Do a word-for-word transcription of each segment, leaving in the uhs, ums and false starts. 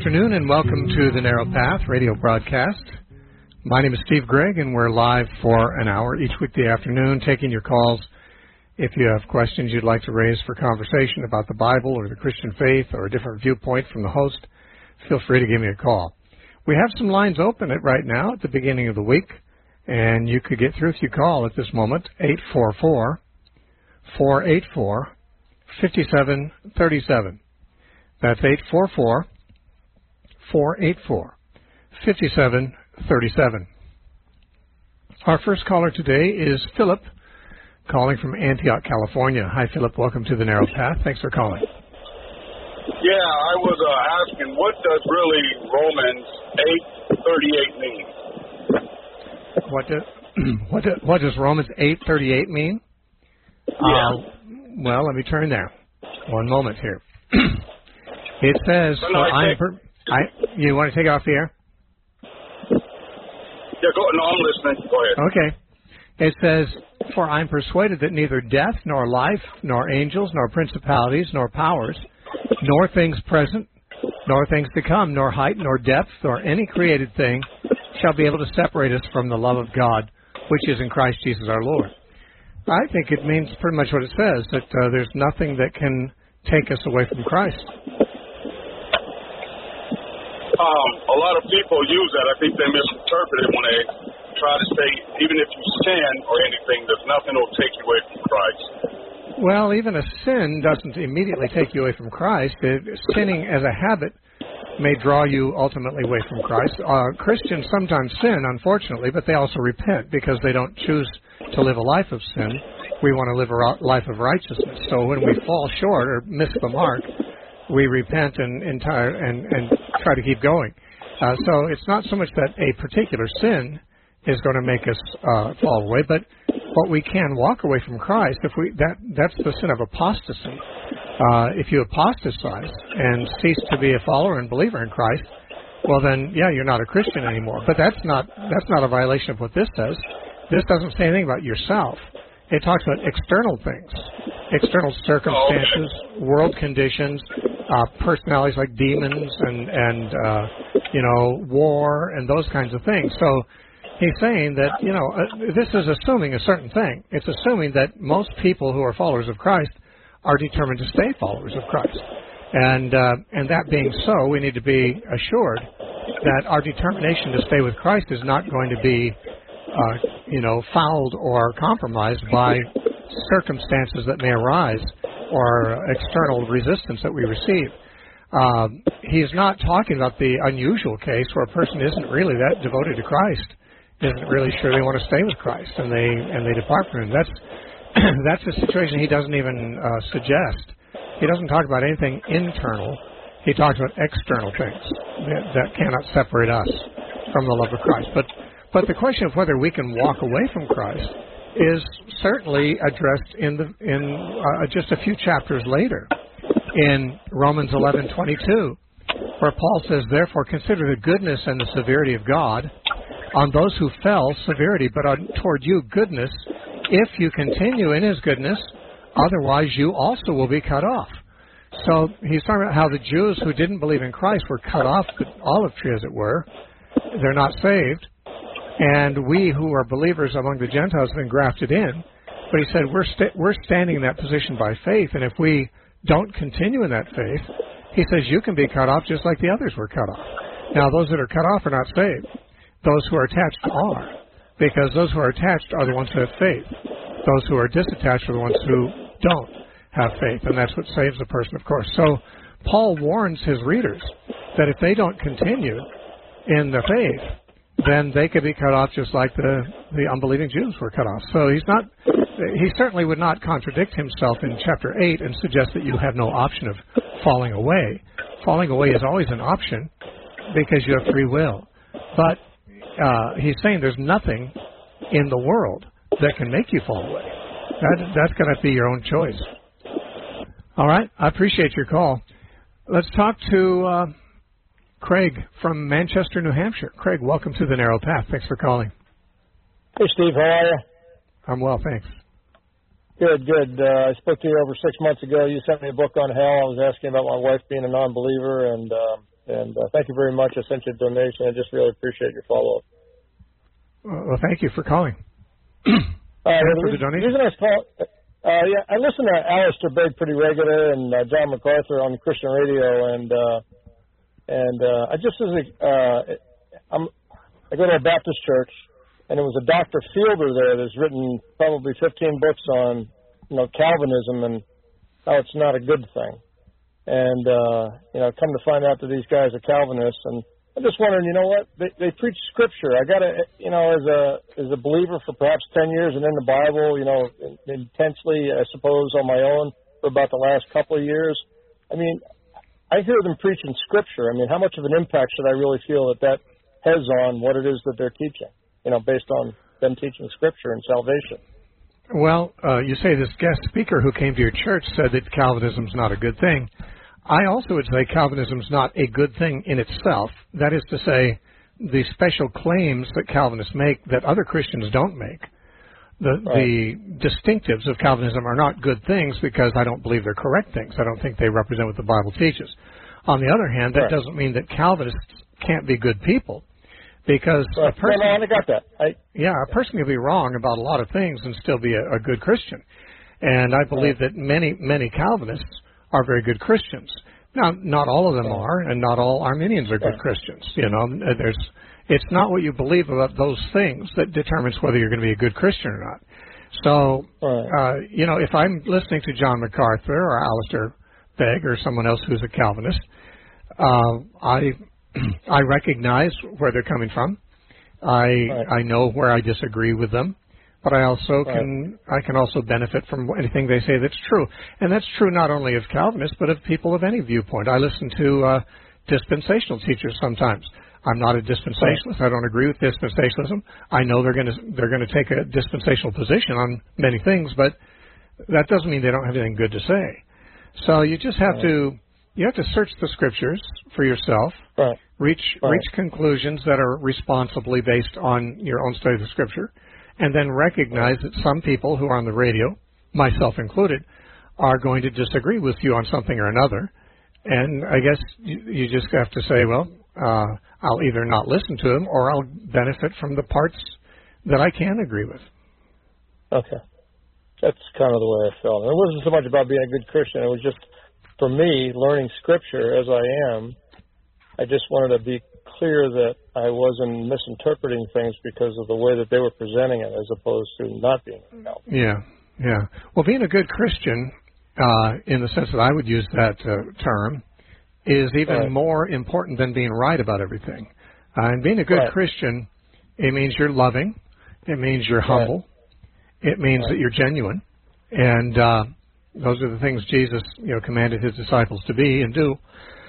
afternoon and welcome to the Narrow Path radio broadcast. My name is Steve Gregg and we're live for an hour each weekday afternoon taking your calls. If you have questions you'd like to raise for conversation about the Bible or the Christian faith or a different viewpoint from the host, feel free to give me a call. We have some lines open at right now at the beginning of the week, and you could get through if you call at this moment, eight four four, four eight four, five seven three seven. That's eight four four, four eight four, five seven three seven. Our first caller today is Philip, calling from Antioch, California. Hi, Philip. Welcome to the Narrow Path. Thanks for calling. Yeah, I was uh, asking, what does really Romans eight thirty-eight mean? What does what, do, what does Romans eight thirty-eight mean? Yeah. Uh, well, let me turn there. One moment here. It says, no, for I I'm per- I, you want to take it off the air? Yeah, go, no, I'm listening. Go ahead. Okay. It says, for I'm persuaded that neither death, nor life, nor angels, nor principalities, nor powers, nor things present, nor things to come, nor height, nor depth, nor any created thing shall be able to separate us from the love of God, which is in Christ Jesus our Lord. I think it means pretty much what it says, that uh, there's nothing that can take us away from Christ. Um, a lot of people use that. I think they misinterpret it when they try to say, even if you sin or anything, there's nothing that will take you away from Christ. Well, even a sin doesn't immediately take you away from Christ. It, sinning as a habit may draw you ultimately away from Christ. Uh, Christians sometimes sin, unfortunately, but they also repent because they don't choose to live a life of sin. We want to live a life of righteousness. So when we fall short or miss the mark, we repent and, entire, and, and try to keep going. Uh, so it's not so much that a particular sin is going to make us uh, fall away, but but we can walk away from Christ if we that that's the sin of apostasy. Uh, if you apostatize and cease to be a follower and believer in Christ, well then, yeah, you're not a Christian anymore. But that's not that's not a violation of what this says. This doesn't say anything about yourself. It talks about external things, external circumstances, world conditions, uh, personalities like demons and and uh, you know war and those kinds of things. So he's saying that, you know, uh, this is assuming a certain thing. It's assuming that most people who are followers of Christ are determined to stay followers of Christ. And uh, and that being so, we need to be assured that our determination to stay with Christ is not going to be, uh, you know, fouled or compromised by circumstances that may arise or external resistance that we receive. Um, he's not talking about the unusual case where a person isn't really that devoted to Christ, isn't really sure they want to stay with Christ, and they and they depart from him. That's that's a situation he doesn't even uh, suggest. He doesn't talk about anything internal. He talks about external things that, that cannot separate us from the love of Christ. But but the question of whether we can walk away from Christ is certainly addressed in the in uh, just a few chapters later in Romans eleven twenty-two, where Paul says, "Therefore consider the goodness and the severity of God. On those who fell, severity, but on, toward you, goodness, if you continue in his goodness, otherwise you also will be cut off." So he's talking about how the Jews who didn't believe in Christ were cut off the olive tree, as it were. They're not saved. And we who are believers among the Gentiles have been grafted in. But he said we're, sta- we're standing in that position by faith, and if we don't continue in that faith, he says you can be cut off just like the others were cut off. Now, those that are cut off are not saved. Those who are attached are, because those who are attached are the ones who have faith. Those who are disattached are the ones who don't have faith, and that's what saves a person, of course. So Paul warns his readers that if they don't continue in the faith, then they could be cut off just like the, the unbelieving Jews were cut off. So he's not, he certainly would not contradict himself in chapter eight and suggest that you have no option of falling away. Falling away is always an option because you have free will. But uh, he's saying there's nothing in the world that can make you fall away. That, that's going to be your own choice. All right. I appreciate your call. Let's talk to uh, Craig from Manchester, New Hampshire. Craig, welcome to the Narrow Path. Thanks for calling. Hey, Steve. How are you? I'm well, thanks. Good, good. Uh, I spoke to you over six months ago. You sent me a book on hell. I was asking about my wife being a non-believer, and uh, And uh, thank you very much. I sent you a donation. I just really appreciate your follow-up. Well, thank you for calling. Uh, Thanks for the the donation. reason I was calling, uh, yeah, I listen to Alistair Begg pretty regular and uh, John MacArthur on Christian radio, and uh, and uh, I just as a, uh, I'm I go to a Baptist church, and there was a Doctor Fielder there that's written probably fifteen books on you know Calvinism and how it's not a good thing, and uh, you know come to find out that these guys are Calvinists. And I'm just wondering, you know what? They, they preach Scripture. I got to, you know, as a as a believer for perhaps ten years and in the Bible, you know, intensely, I suppose, on my own for about the last couple of years. I mean, I hear them preaching Scripture. I mean, how much of an impact should I really feel that that has on what it is that they're teaching, you know, based on them teaching Scripture and salvation? Well, uh, you say this guest speaker who came to your church said that Calvinism's not a good thing. I also would say Calvinism's not a good thing in itself. That is to say, the special claims that Calvinists make that other Christians don't make. The, right. the distinctives of Calvinism are not good things because I don't believe they're correct things. I don't think they represent what the Bible teaches. On the other hand, that right. doesn't mean that Calvinists can't be good people, because right. a person, no, no, I got that. I, yeah, a person can be wrong about a lot of things and still be a, a good Christian. And I believe right. that many, many Calvinists are very good Christians. Now, not all of them are, and not all Arminians are good Christians. You know, there's, it's not what you believe about those things that determines whether you're going to be a good Christian or not. So, uh, you know, if I'm listening to John MacArthur or Alistair Begg or someone else who's a Calvinist, uh, I I recognize where they're coming from. I right. I know where I disagree with them. But I also right. can I can also benefit from anything they say that's true, and that's true not only of Calvinists but of people of any viewpoint. I listen to uh, dispensational teachers sometimes. I'm not a dispensationalist. I don't agree with dispensationalism. I know they're going to they're going to take a dispensational position on many things, but that doesn't mean they don't have anything good to say. So you just have right. to you have to search the Scriptures for yourself, right. reach right. reach conclusions that are responsibly based on your own study of the Scripture. And then recognize that some people who are on the radio, myself included, are going to disagree with you on something or another. And I guess you, you just have to say, well, uh, I'll either not listen to them or I'll benefit from the parts that I can agree with. Okay. That's kind of the way I felt. It wasn't so much about being a good Christian. It was just, for me, learning Scripture as I am, I just wanted to be clear that I wasn't misinterpreting things because of the way that they were presenting it as opposed to not being a Calvinist. Yeah, yeah. Well, being a good Christian, uh, in the sense that I would use that uh, term, is even right. more important than being right about everything. Uh, and being a good right. Christian, it means you're loving, it means you're humble, right. it means right. that you're genuine, and uh, those are the things Jesus, you know, commanded his disciples to be and do,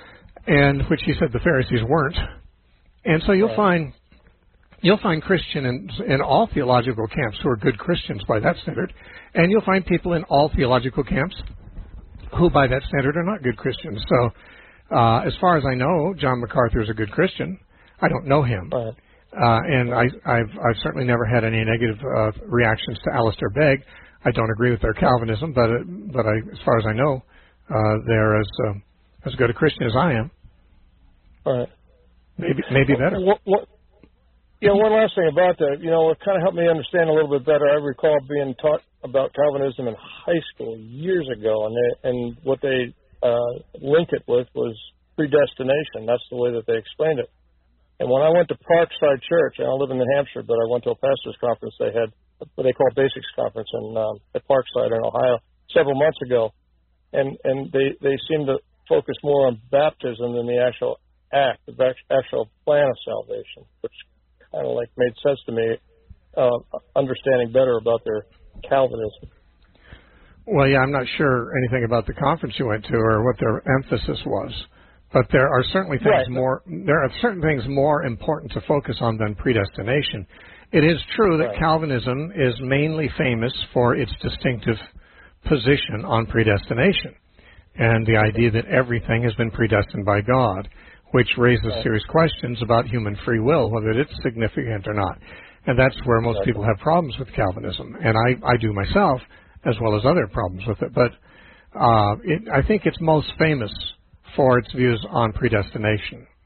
and which he said the Pharisees weren't. And so you'll right. find you'll find Christian in, in all theological camps who are good Christians by that standard, and you'll find people in all theological camps who by that standard are not good Christians. So uh, as far as I know, John MacArthur is a good Christian. I don't know him. Right. Uh, and I, I've, I've certainly never had any negative uh, reactions to Alistair Begg. I don't agree with their Calvinism, but, uh, but I, as far as I know, uh, they're as, uh, as good a Christian as I am. Right. Maybe maybe better. What, what, yeah, one last thing about that. You know, it kind of helped me understand a little bit better. I recall being taught about Calvinism in high school years ago, and they, and what they uh, linked it with was predestination. That's the way that they explained it. And when I went to Parkside Church, I don't live in New Hampshire, but I went to a pastor's conference they had, what they call Basics Conference in um, at Parkside in Ohio several months ago, and and they they seemed to focus more on baptism than the actual act, the actual plan of salvation, which kind of like made sense to me, uh, understanding better about their Calvinism. Well, yeah, I'm not sure anything about the conference you went to or what their emphasis was, but there are certainly things right. more. There are certain things more important to focus on than predestination. It is true that right. Calvinism is mainly famous for its distinctive position on predestination and the idea that everything has been predestined by God, which raises right. serious questions about human free will, whether it's significant or not. And that's where most right. people have problems with Calvinism. And I, I do myself, as well as other problems with it. But uh, it, I think it's most famous for its views on predestination.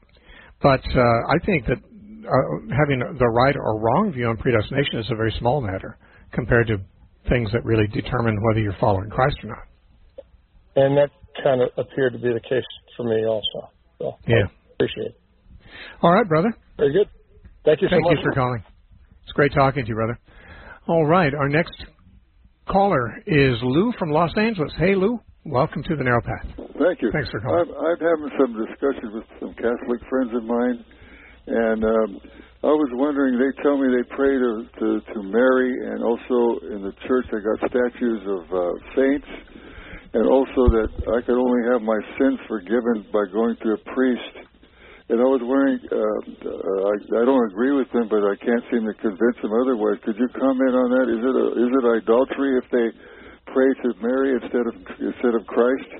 But uh, I think that uh, having the right or wrong view on predestination is a very small matter compared to things that really determine whether you're following Christ or not. And that kind of appeared to be the case for me also. So yeah. I appreciate it. All right, brother. Very good. Thank you so Thank much. Thank you for calling. It's great talking to you, brother. All right, our next caller is Lou from Los Angeles. Hey, Lou. Welcome to the Narrow Path. Thank you. Thanks for calling. I'm, I'm having some discussions with some Catholic friends of mine, and um, I was wondering, they tell me they pray to, to, to Mary, and also in the church they got statues of uh, saints, and also that I could only have my sins forgiven by going to a priest. And I was wondering, uh, uh, I, I don't agree with them, but I can't seem to convince them otherwise. Could you comment on that? Is it a, is it idolatry if they pray to Mary instead of instead of Christ?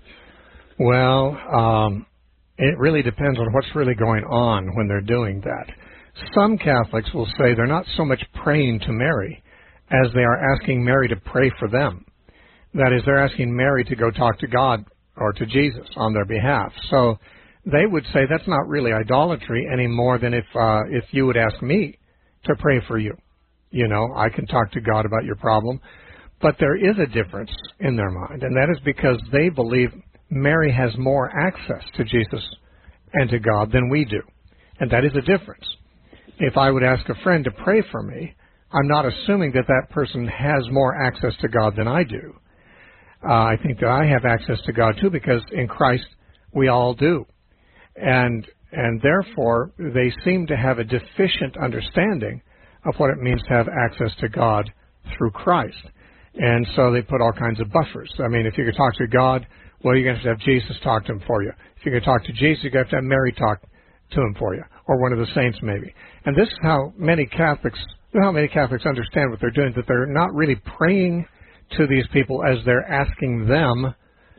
Well, um, it really depends on what's really going on when they're doing that. Some Catholics will say they're not so much praying to Mary as they are asking Mary to pray for them. That is, they're asking Mary to go talk to God or to Jesus on their behalf. So they would say that's not really idolatry any more than if uh, if you would ask me to pray for you. You know, I can talk to God about your problem. But there is a difference in their mind, and that is because they believe Mary has more access to Jesus and to God than we do. And that is a difference. If I would ask a friend to pray for me, I'm not assuming that that person has more access to God than I do. Uh, I think that I have access to God too, because in Christ we all do. And and therefore they seem to have a deficient understanding of what it means to have access to God through Christ. And so they put all kinds of buffers. I mean, if you could talk to God, well, you're going to have to have Jesus talk to him for you. If you're going to talk to Jesus, you're going to have to have Mary talk to him for you, or one of the saints maybe. And this is how many Catholics, how many Catholics understand what they're doing, that they're not really praying to these people as they're asking them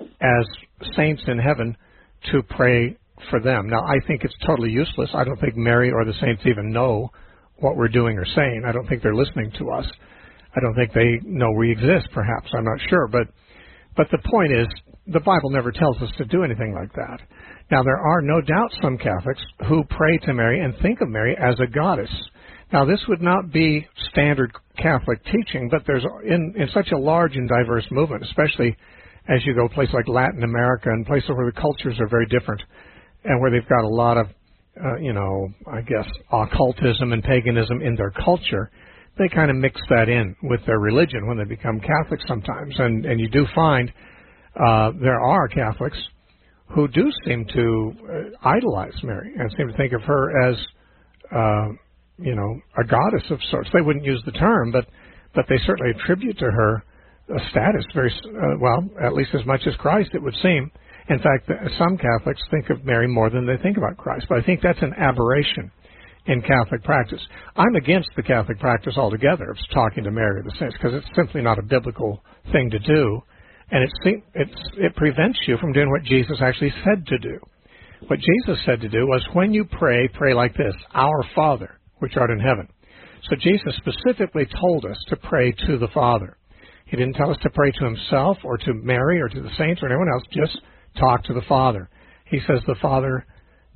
as saints in heaven to pray for them. Now, I think it's totally useless. I don't think Mary or the saints even know what we're doing or saying. I don't think they're listening to us. I don't think they know we exist, perhaps. I'm not sure. But but the point is, the Bible never tells us to do anything like that. Now, there are no doubt some Catholics who pray to Mary and think of Mary as a goddess. Now, this would not be standard Catholic teaching, but there's in, in such a large and diverse movement, especially as you go places like Latin America and places where the cultures are very different and where they've got a lot of, uh, you know, I guess, occultism and paganism in their culture. They kind of mix that in with their religion when they become Catholics sometimes. And, and you do find uh, there are Catholics who do seem to uh, idolize Mary and seem to think of her as, uh, you know, a goddess of sorts. They wouldn't use the term, but, but they certainly attribute to her a status, very uh, well, at least as much as Christ, it would seem. In fact, some Catholics think of Mary more than they think about Christ. But I think that's an aberration in Catholic practice. I'm against the Catholic practice altogether of talking to Mary or the saints, because it's simply not a biblical thing to do, and it, it's, it prevents you from doing what Jesus actually said to do. What Jesus said to do was, when you pray, pray like this: Our Father, which art in heaven. So Jesus specifically told us to pray to the Father. He didn't tell us to pray to himself or to Mary or to the saints or anyone else, just talk to the Father. He says the Father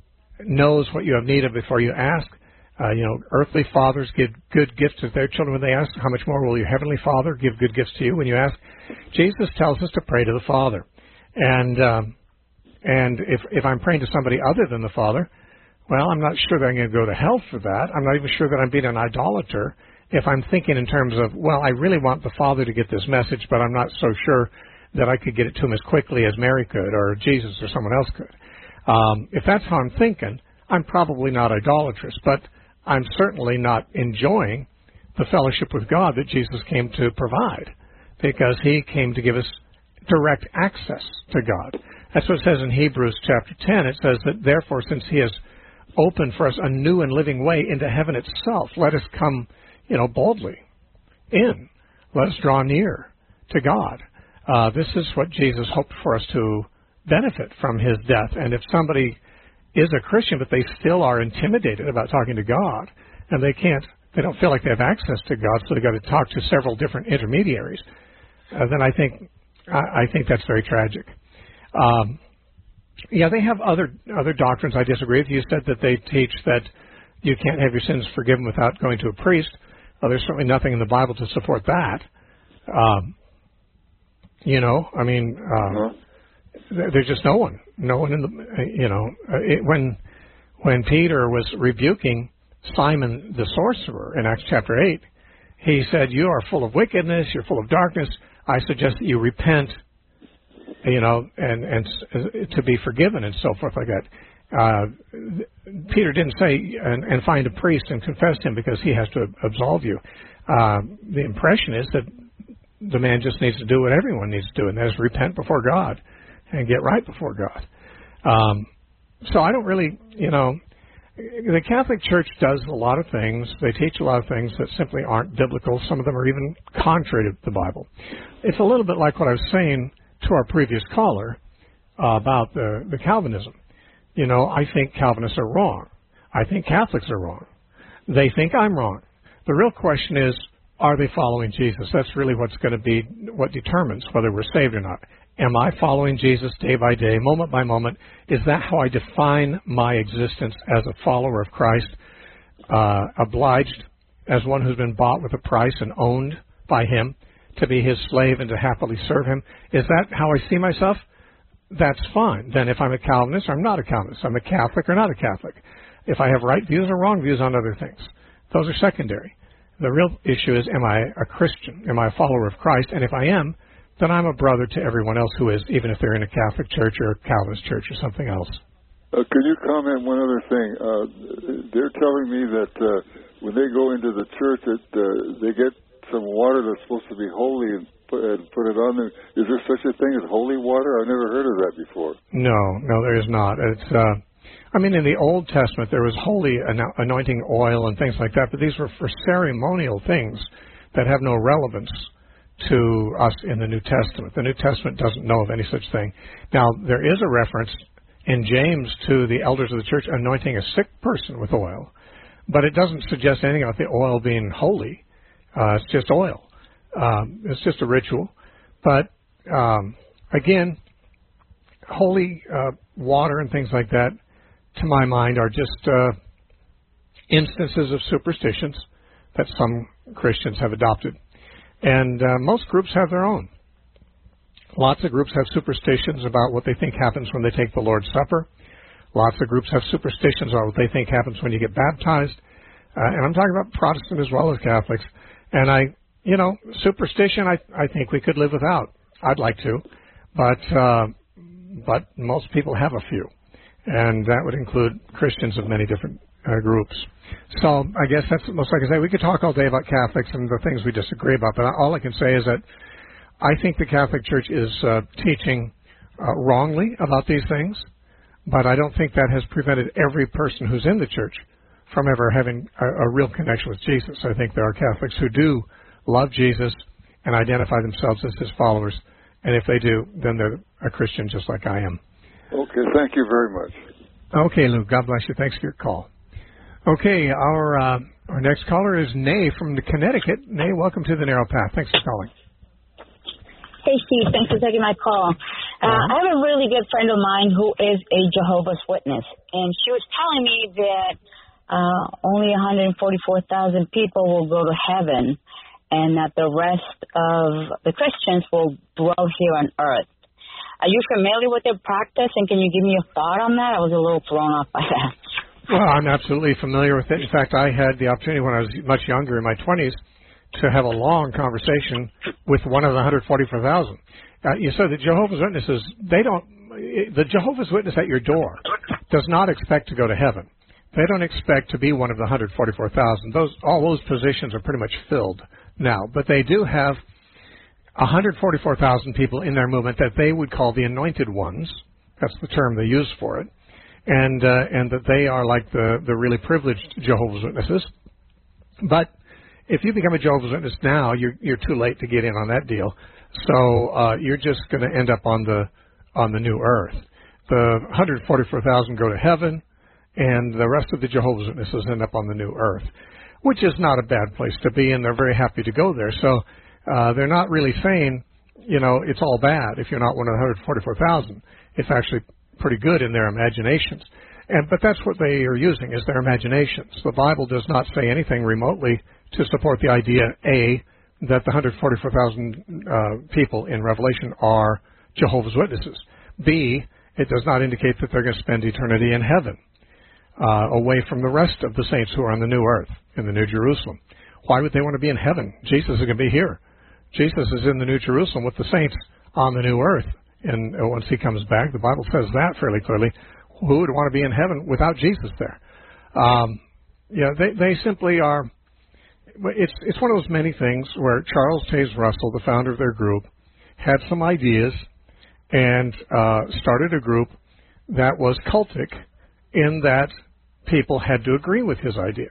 knows what you have need of before you ask. Uh, you know, earthly fathers give good gifts to their children when they ask. How much more will your heavenly Father give good gifts to you when you ask? Jesus tells us to pray to the Father. And um, and if if I'm praying to somebody other than the Father, well, I'm not sure that I'm going to go to hell for that. I'm not even sure that I'm being an idolater if I'm thinking in terms of, well, I really want the Father to get this message, but I'm not so sure that I could get it to him as quickly as Mary could or Jesus or someone else could. Um, if that's how I'm thinking, I'm probably not idolatrous, but I'm certainly not enjoying the fellowship with God that Jesus came to provide, because he came to give us direct access to God. That's what it says in Hebrews chapter ten. It says that, therefore, since he has opened for us a new and living way into heaven itself, let us come, you know, boldly in. Let us draw near to God. Uh, this is what Jesus hoped for us to benefit from his death. And if somebody is a Christian, but they still are intimidated about talking to God, and they can't, they don't feel like they have access to God, so they've got to talk to several different intermediaries, uh, then I think I, I think that's very tragic. Um, Yeah, they have other other doctrines I disagree with. You said that they teach that you can't have your sins forgiven without going to a priest. Well, there's certainly nothing in the Bible to support that. Um, you know, I mean, uh, uh-huh. there's just no one, no one in the, you know, it, when when Peter was rebuking Simon the sorcerer in Acts chapter eight, he said, "You are full of wickedness. You're full of darkness. I suggest that you repent, you know, and and to be forgiven," and so forth like that. Uh, Peter didn't say and, and find a priest and confess him because he has to absolve you. Uh, the impression is that the man just needs to do what everyone needs to do, and that is repent before God and get right before God. Um, so I don't really, you know, the Catholic Church does a lot of things. They teach a lot of things that simply aren't biblical. Some of them are even contrary to the Bible. It's a little bit like what I was saying to our previous caller uh, about the, the Calvinism. You know, I think Calvinists are wrong. I think Catholics are wrong. They think I'm wrong. The real question is, are they following Jesus? That's really what's going to be what determines whether we're saved or not. Am I following Jesus day by day, moment by moment? Is that how I define my existence as a follower of Christ, uh, obliged as one who's been bought with a price and owned by Him to be His slave and to happily serve Him? Is that how I see myself? That's fine. Then if I'm a Calvinist, I'm not a Calvinist. I'm a Catholic or not a Catholic. If I have right views or wrong views on other things, those are secondary. The real issue is, am I a Christian? Am I a follower of Christ? And if I am, then I'm a brother to everyone else who is, even if they're in a Catholic church or a Calvinist church or something else. Uh, can you comment one other thing? Uh, they're telling me that uh, when they go into the church, that uh, they get some water that's supposed to be holy and put, and put it on them. Is there such a thing as holy water? I've never heard of that before. No, no, there is not. It's, uh, I mean, in the Old Testament, there was holy anointing oil and things like that, but these were for ceremonial things that have no relevance to us in the New Testament. The New Testament doesn't know of any such thing. Now, there is a reference in James to the elders of the church anointing a sick person with oil, but it doesn't suggest anything about the oil being holy. Uh, it's just oil. Um, it's just a ritual. But, um, again, holy uh, water and things like that, to my mind, are just uh, instances of superstitions that some Christians have adopted. And uh, most groups have their own. Lots of groups have superstitions about what they think happens when they take the Lord's Supper. Lots of groups have superstitions about what they think happens when you get baptized. Uh, and I'm talking about Protestant as well as Catholics. And I, you know, superstition, I, I think we could live without. I'd like to. But, uh, but most people have a few. And that would include Christians of many different uh, groups. So I guess that's most like I say. We could talk all day about Catholics and the things we disagree about, but all I can say is that I think the Catholic Church is uh, teaching uh, wrongly about these things, but I don't think that has prevented every person who's in the church from ever having a, a real connection with Jesus. I think there are Catholics who do love Jesus and identify themselves as His followers, and if they do, then they're a Christian just like I am. Okay, thank you very much. Okay, Lou, God bless you. Thanks for your call. Okay, our uh, our next caller is Nay from Connecticut. Nay, welcome to the Narrow Path. Thanks for calling. Hey, Steve. Thanks for taking my call. Uh, uh-huh. I have a really good friend of mine who is a Jehovah's Witness, and she was telling me that uh, only one hundred forty-four thousand people will go to heaven, and that the rest of the Christians will dwell here on earth. Are you familiar with their practice, and can you give me a thought on that? I was a little thrown off by that. Well, I'm absolutely familiar with it. In fact, I had the opportunity when I was much younger, in my twenties, to have a long conversation with one of the one hundred forty-four thousand. Uh, you said the Jehovah's Witnesses, they don't, the Jehovah's Witness at your door does not expect to go to heaven. They don't expect to be one of the one hundred forty-four thousand. Those, all those positions are pretty much filled now, but they do have one hundred forty-four thousand people in their movement that they would call the anointed ones. That's the term they use for it. And uh, and that they are like the, the really privileged Jehovah's Witnesses. But if you become a Jehovah's Witness now, you're you're too late to get in on that deal. So uh, you're just going to end up on the on the new earth. The one hundred forty-four thousand go to heaven, and the rest of the Jehovah's Witnesses end up on the new earth, which is not a bad place to be, and they're very happy to go there. So uh, they're not really saying, you know, it's all bad if you're not one of the one hundred forty-four thousand. It's actually pretty good in their imaginations. And but that's what they are using, is their imaginations. The Bible does not say anything remotely to support the idea, A, that the one hundred forty-four thousand uh, people in Revelation are Jehovah's Witnesses. B, it does not indicate that they're going to spend eternity in heaven, uh, away from the rest of the saints who are on the new earth, in the New Jerusalem. Why would they want to be in heaven? Jesus is going to be here. Jesus is in the New Jerusalem with the saints on the new earth. And once he comes back, the Bible says that fairly clearly. Who would want to be in heaven without Jesus there? Um, yeah, they, they simply are. It's it's one of those many things where Charles Taze Russell, the founder of their group, had some ideas and uh, started a group that was cultic in that people had to agree with his ideas.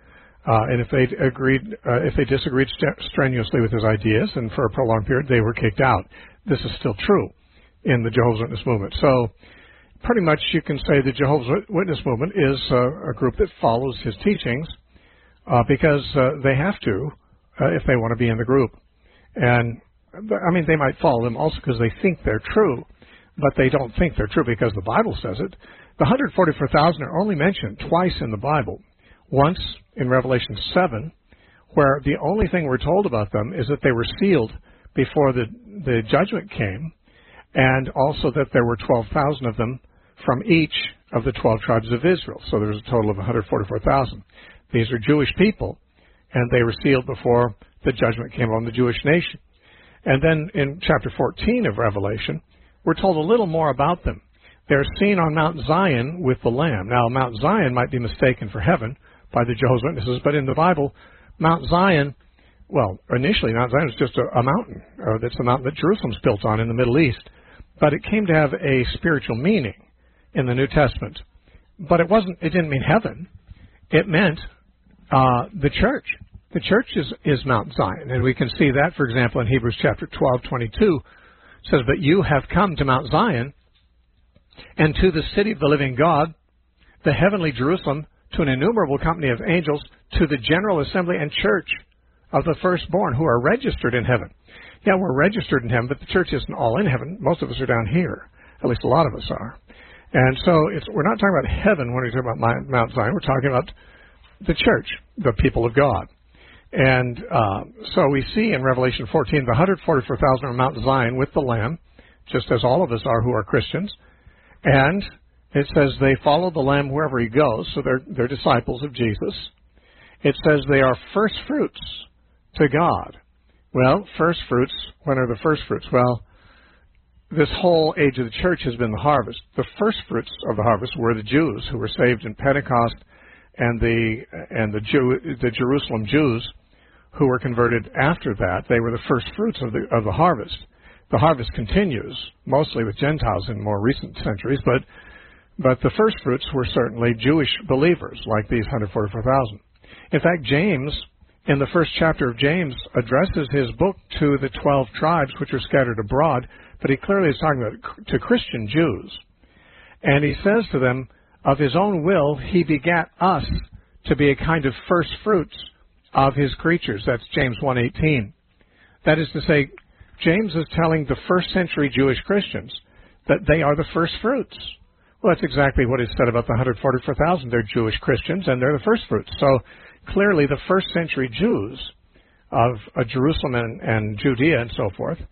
Uh, and if they agreed, uh, if they disagreed strenuously with his ideas, and for a prolonged period, they were kicked out. This is still true in the Jehovah's Witness movement. So pretty much you can say the Jehovah's Witness movement is uh, a group that follows his teachings uh, because uh, they have to uh, if they want to be in the group. And, I mean, they might follow them also because they think they're true, but they don't think they're true because the Bible says it. The one hundred forty-four thousand are only mentioned twice in the Bible. Once in Revelation seven, where the only thing we're told about them is that they were sealed before the, the judgment came, and also that there were twelve thousand of them from each of the twelve tribes of Israel. So there's a total of one hundred forty-four thousand. These are Jewish people, and they were sealed before the judgment came on the Jewish nation. And then in chapter fourteen of Revelation, we're told a little more about them. They're seen on Mount Zion with the Lamb. Now, Mount Zion might be mistaken for heaven by the Jehovah's Witnesses, but in the Bible, Mount Zion, well, initially Mount Zion was just a, a mountain. Uh, that's the mountain that Jerusalem's built on in the Middle East. But it came to have a spiritual meaning in the New Testament. But it wasn't. It didn't mean heaven. It meant uh, the church. The church is, is Mount Zion, and we can see that, for example, in Hebrews chapter twelve, twenty-two. It says, "But you have come to Mount Zion, and to the city of the living God, the heavenly Jerusalem, to an innumerable company of angels, to the general assembly and church of the firstborn who are registered in heaven." Yeah, we're registered in heaven, but the church isn't all in heaven. Most of us are down here. At least a lot of us are. And so it's, we're not talking about heaven when we talk about Mount Zion. We're talking about the church, the people of God. And uh, so we see in Revelation fourteen, the one hundred forty-four thousand are Mount Zion with the Lamb, just as all of us are who are Christians. And it says they follow the Lamb wherever he goes, so they're, they're disciples of Jesus. It says they are first fruits to God. Well, first fruits, when are the first fruits? Well, this whole age of the church has been the harvest. The first fruits of the harvest were the Jews who were saved in Pentecost, and the and the Jew, the Jerusalem Jews who were converted after that. They were the first fruits of the of the harvest. The harvest continues, mostly with Gentiles in more recent centuries, but but the first fruits were certainly Jewish believers, like these one hundred forty-four thousand. In fact, James, in the first chapter of James, addresses his book to the twelve tribes which are scattered abroad, but he clearly is talking about to Christian Jews. And he says to them, of his own will he begat us to be a kind of first fruits of his creatures. That's James one eighteen. That is to say, James is telling the first century Jewish Christians that they are the first fruits. Well, that's exactly what is said about the one hundred forty-four thousand. They're Jewish Christians, and they're the first fruits. So clearly the first century Jews of uh, Jerusalem and, and Judea and so forth,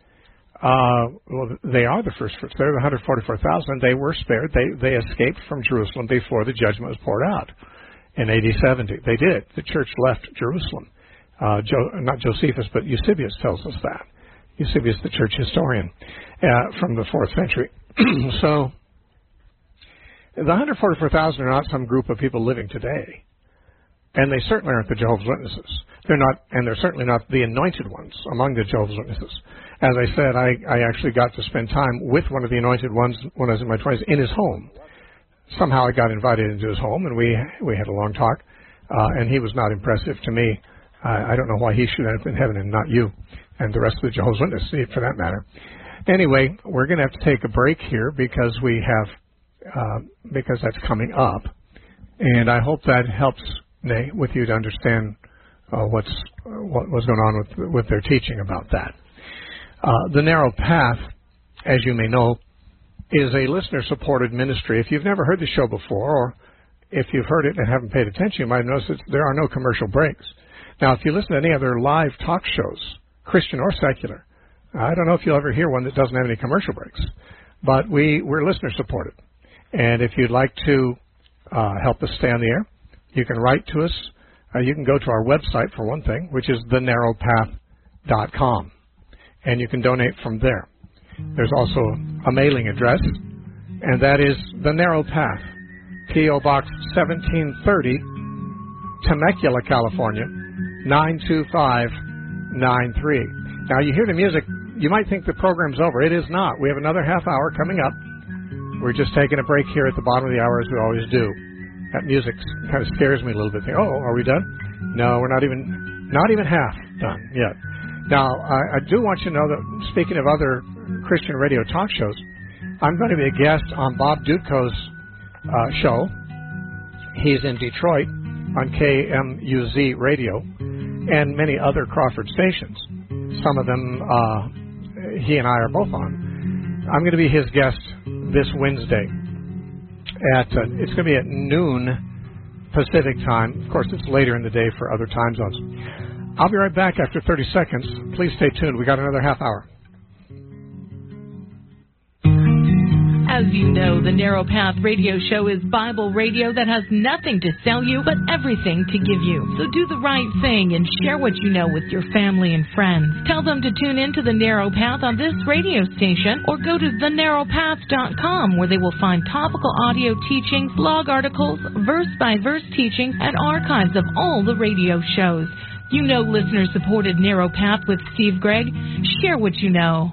uh, well, they are the first fruits. They're the one hundred forty-four thousand. They were spared. They, they escaped from Jerusalem before the judgment was poured out in A D seventy. They did. The church left Jerusalem. Uh, jo- not Josephus, but Eusebius tells us that. Eusebius, the church historian uh, from the fourth century. So the one hundred forty-four thousand are not some group of people living today. And they certainly aren't the Jehovah's Witnesses. They're not, and they're certainly not the anointed ones among the Jehovah's Witnesses. As I said, I, I actually got to spend time with one of the anointed ones when I was in my twenties in his home. Somehow I got invited into his home, and we we had a long talk, uh, and he was not impressive to me. Uh, I don't know why he should end up in heaven and not you, and the rest of the Jehovah's Witnesses, for that matter. Anyway, we're going to have to take a break here because we have, uh, because that's coming up, and I hope that helps, Nay, with you to understand uh, what's uh, what was going on with with their teaching about that. Uh, the narrow path, as you may know, is a listener-supported ministry. If you've never heard the show before, or if you've heard it and haven't paid attention, you might notice that there are no commercial breaks. Now, if you listen to any other live talk shows, Christian or secular, I don't know if you'll ever hear one that doesn't have any commercial breaks. But we, we're listener-supported. And if you'd like to uh, help us stay on the air, you can write to us. Uh, you can go to our website, for one thing, which is the narrow path dot com. And you can donate from there. There's also a mailing address, and that is The Narrow Path, P O. Box seventeen thirty, Temecula, California, nine two five nine three. Now, you hear the music, you might think the program's over. It is not. We have another half hour coming up. We're just taking a break here at the bottom of the hour, as we always do. That music kind of scares me a little bit. Think, oh, are we done? No, we're not even not even half done yet. Now, I, I do want you to know that, speaking of other Christian radio talk shows, I'm going to be a guest on Bob Dutko's uh, show. He's in Detroit on K M U Z radio and many other Crawford stations. Some of them uh, he and I are both on. I'm going to be his guest this Wednesday. At uh, it's going to be at noon Pacific time. Of course, it's later in the day for other time zones. I'll be right back after thirty seconds. Please stay tuned. We got another half hour. As you know, the Narrow Path Radio Show is Bible radio that has nothing to sell you, but everything to give you. So do the right thing and share what you know with your family and friends. Tell them to tune in to the Narrow Path on this radio station, or go to the narrow path dot com, where they will find topical audio teachings, blog articles, verse-by-verse teachings, and archives of all the radio shows. You know listener-supported Narrow Path with Steve Gregg. Share what you know.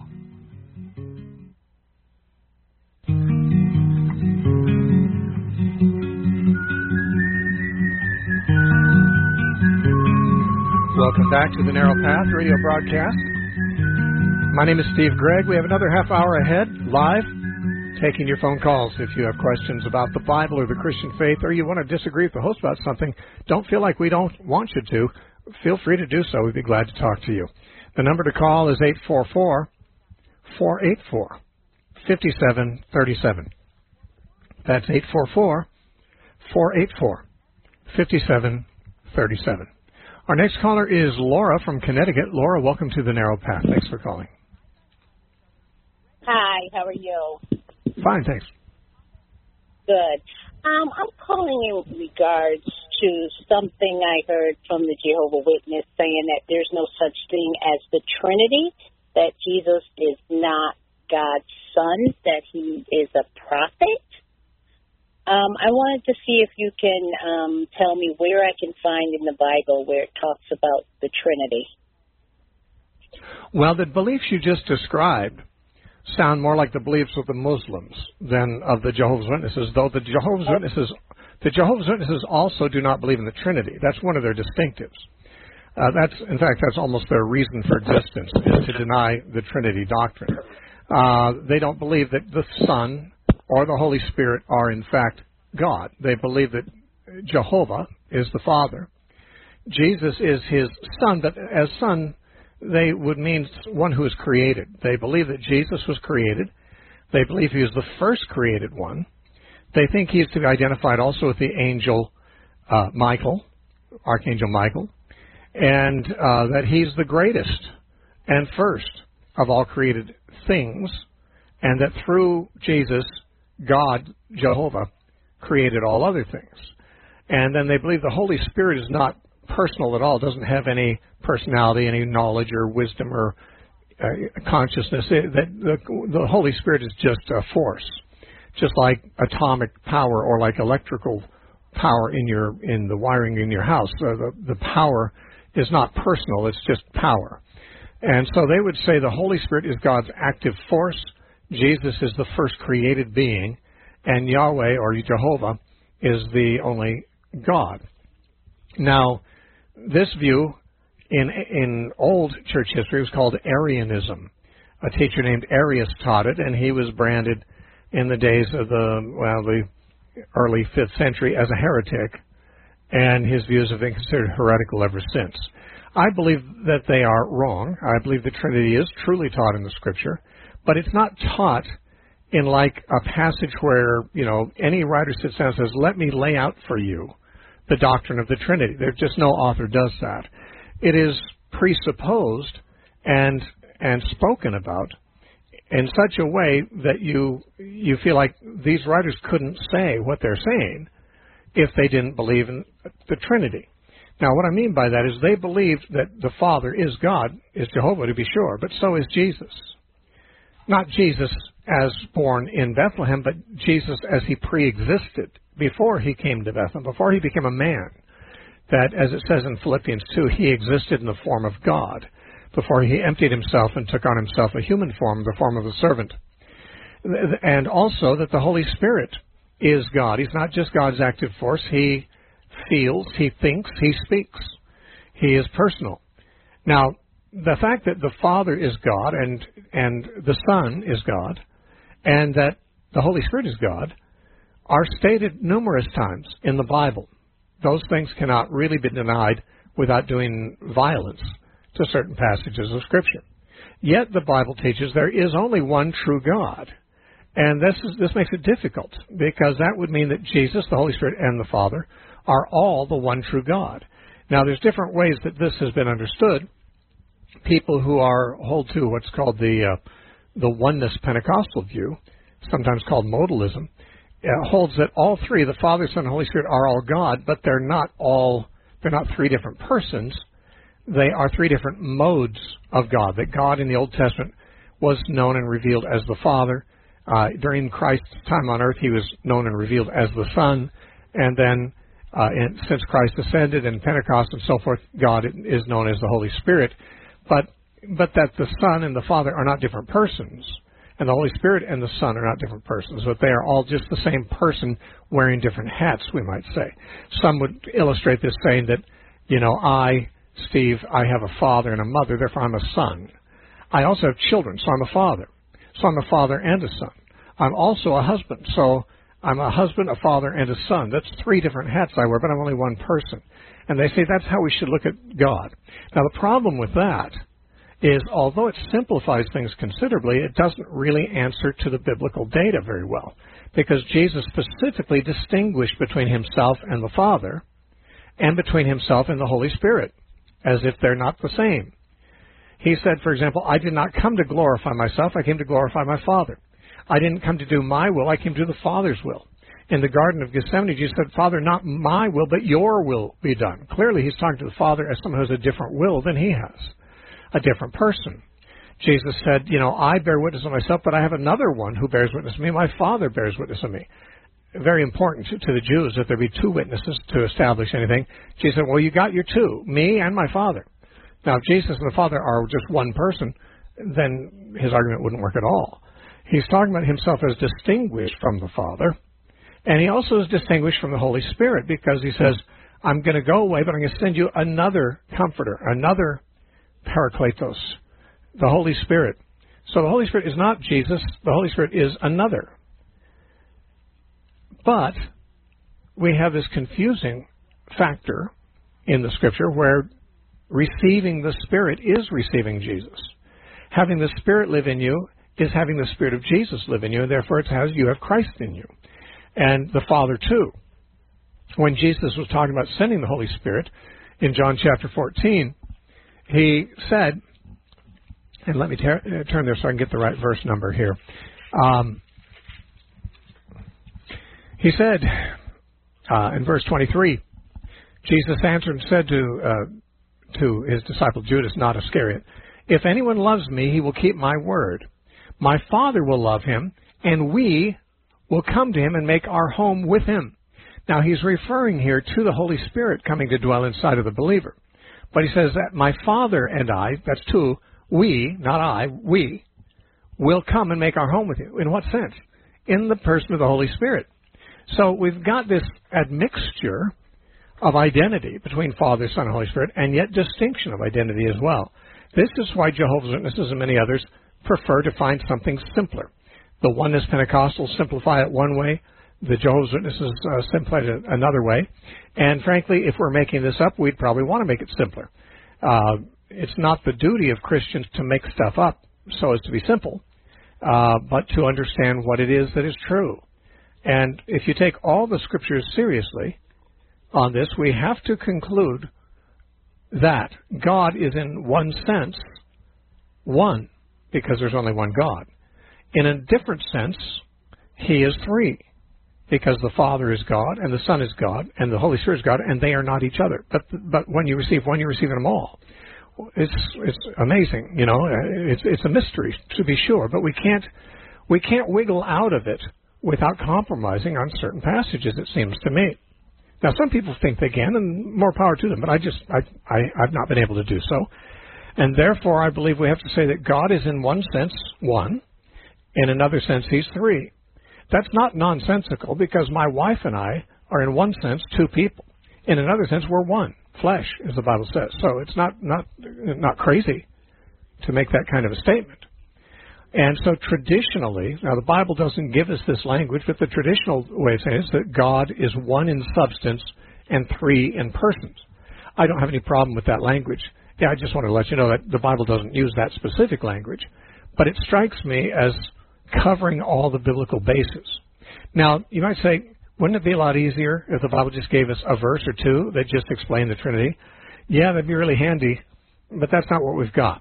Welcome back to the Narrow Path radio broadcast. My name is Steve Gregg. We have another half hour ahead, live, taking your phone calls. If you have questions about the Bible or the Christian faith, or you want to disagree with the host about something, don't feel like we don't want you to. Feel free to do so. We'd be glad to talk to you. The number to call is eight four four, four eight four, five seven three seven. That's eight four four, four eight four, five seven three seven. Our next caller is Laura from Connecticut. Laura, welcome to the Narrow Path. Thanks for calling. Hi, how are you? Fine, thanks. Good. Um, I'm calling in regards to something I heard from the Jehovah's Witness saying that there's no such thing as the Trinity, that Jesus is not God's son, that he is a prophet. Um, I wanted to see if you can um, tell me where I can find in the Bible where it talks about the Trinity. Well, the beliefs you just described sound more like the beliefs of the Muslims than of the Jehovah's Witnesses, though the Jehovah's Witnesses the Jehovah's Witnesses also do not believe in the Trinity. That's one of their distinctives. Uh, that's, in fact, that's almost their reason for existence, is to deny the Trinity doctrine. Uh, they don't believe that the Son or the Holy Spirit are in fact God. They believe that Jehovah is the Father. Jesus is his Son, but as Son, they would mean one who is created. They believe that Jesus was created. They believe he was the first created one. They think he is to be identified also with the angel uh, Michael, Archangel Michael, and uh, that he's the greatest and first of all created things, and that through Jesus, God, Jehovah, created all other things. And then they believe the Holy Spirit is not personal at all, doesn't have any personality, any knowledge or wisdom or uh, consciousness. It, that the, the Holy Spirit is just a force, just like atomic power or like electrical power in your in the wiring in your house. So the, the power is not personal, it's just power. And so they would say the Holy Spirit is God's active force, Jesus is the first created being, and Yahweh, or Jehovah, is the only God. Now, this view in in old church history was called Arianism. A teacher named Arius taught it, and he was branded in the days of the, well, the early fifth century as a heretic, and his views have been considered heretical ever since. I believe that they are wrong. I believe the Trinity is truly taught in the Scripture, but it's not taught in like a passage where, you know, any writer sits down and says, let me lay out for you the doctrine of the Trinity. There's just no author does that. It is presupposed and and spoken about in such a way that you you feel like these writers couldn't say what they're saying if they didn't believe in the Trinity. Now, what I mean by that is they believed that the Father is God, is Jehovah to be sure, but so is Jesus. Not Jesus as born in Bethlehem, but Jesus as he pre-existed before he came to Bethlehem, before he became a man. That, as it says in Philippians two, he existed in the form of God before he emptied himself and took on himself a human form, the form of a servant. And also that the Holy Spirit is God. He's not just God's active force. He feels, he thinks, he speaks. He is personal. Now, the fact that the Father is God and and the Son is God and that the Holy Spirit is God are stated numerous times in the Bible. Those things cannot really be denied without doing violence to certain passages of Scripture. Yet the Bible teaches there is only one true God. And this is, this makes it difficult because that would mean that Jesus, the Holy Spirit, and the Father are all the one true God. Now, there's different ways that this has been understood. People who are hold to what's called the uh, the oneness Pentecostal view, sometimes called modalism, uh, holds that all three, the Father, Son, and Holy Spirit, are all God, but they're not all. They're not three different persons. They are three different modes of God. That God in the Old Testament was known and revealed as the Father. Uh, during Christ's time on earth, he was known and revealed as the Son, and then uh, and since Christ ascended and Pentecost and so forth, God is known as the Holy Spirit. But but that the Son and the Father are not different persons, and the Holy Spirit and the Son are not different persons, but they are all just the same person wearing different hats, we might say. Some would illustrate this saying that, you know, I, Steve, I have a father and a mother, therefore I'm a son. I also have children, so I'm a father. So I'm a father and a son. I'm also a husband, so I'm a husband, a father, and a son. That's three different hats I wear, but I'm only one person. And they say that's how we should look at God. Now, the problem with that is, although it simplifies things considerably, it doesn't really answer to the biblical data very well, because Jesus specifically distinguished between himself and the Father and between himself and the Holy Spirit, as if they're not the same. He said, for example, I did not come to glorify myself, I came to glorify my Father. I didn't come to do my will, I came to do the Father's will. In the Garden of Gethsemane, Jesus said, Father, not my will, but your will be done. Clearly, he's talking to the Father as someone who has a different will than he has, a different person. Jesus said, you know, I bear witness of myself, but I have another one who bears witness of me. My Father bears witness of me. Very important to, to the Jews that there be two witnesses to establish anything. Jesus said, well, you got your two, me and my Father. Now, if Jesus and the Father are just one person, then his argument wouldn't work at all. He's talking about himself as distinguished from the Father. And he also is distinguished from the Holy Spirit because he says, I'm going to go away, but I'm going to send you another comforter, another Parakletos, the Holy Spirit. So the Holy Spirit is not Jesus. The Holy Spirit is another. But we have this confusing factor in the Scripture where receiving the Spirit is receiving Jesus. Having the Spirit live in you is having the Spirit of Jesus live in you, and therefore it's how you have Christ in you. And the Father, too. When Jesus was talking about sending the Holy Spirit in John chapter fourteen, he said, and let me ter- turn there so I can get the right verse number here. Um, he said uh, in verse twenty-three, Jesus answered and said to, uh, to his disciple Judas, not Iscariot, if anyone loves me, he will keep my word. My Father will love him, and we will come to him and make our home with him. Now, he's referring here to the Holy Spirit coming to dwell inside of the believer. But he says that my Father and I, that's two, we, not I, we, will come and make our home with you. In what sense? In the person of the Holy Spirit. So we've got this admixture of identity between Father, Son, and Holy Spirit, and yet distinction of identity as well. This is why Jehovah's Witnesses and many others prefer to find something simpler. The Oneness Pentecostals simplify it one way. The Jehovah's Witnesses uh, simplify it another way. And frankly, if we're making this up, we'd probably want to make it simpler. Uh, it's not the duty of Christians to make stuff up so as to be simple. uh, but to understand what it is that is true. And if you take all the Scriptures seriously on this, we have to conclude that God is in one sense one, because there's only one God. In a different sense, He is three, because the Father is God, and the Son is God, and the Holy Spirit is God, and they are not each other. But but when you receive one, you receive them all. It's it's amazing, you know. It's it's a mystery, to be sure, but we can't we can't wiggle out of it without compromising on certain passages, it seems to me. Now, some people think they can, and more power to them, but I just I, I I've not been able to do so. And therefore, I believe we have to say that God is in one sense one, in another sense He's three. That's not nonsensical, because my wife and I are in one sense two people. In another sense, we're one, flesh, as the Bible says. So it's not not not crazy to make that kind of a statement. And so traditionally, now the Bible doesn't give us this language, but the traditional way of saying it is that God is one in substance and three in persons. I don't have any problem with that language. Yeah, I just want to let you know that the Bible doesn't use that specific language, but it strikes me as covering all the biblical bases. Now, you might say, wouldn't it be a lot easier if the Bible just gave us a verse or two that just explained the Trinity? Yeah, that'd be really handy, but that's not what we've got.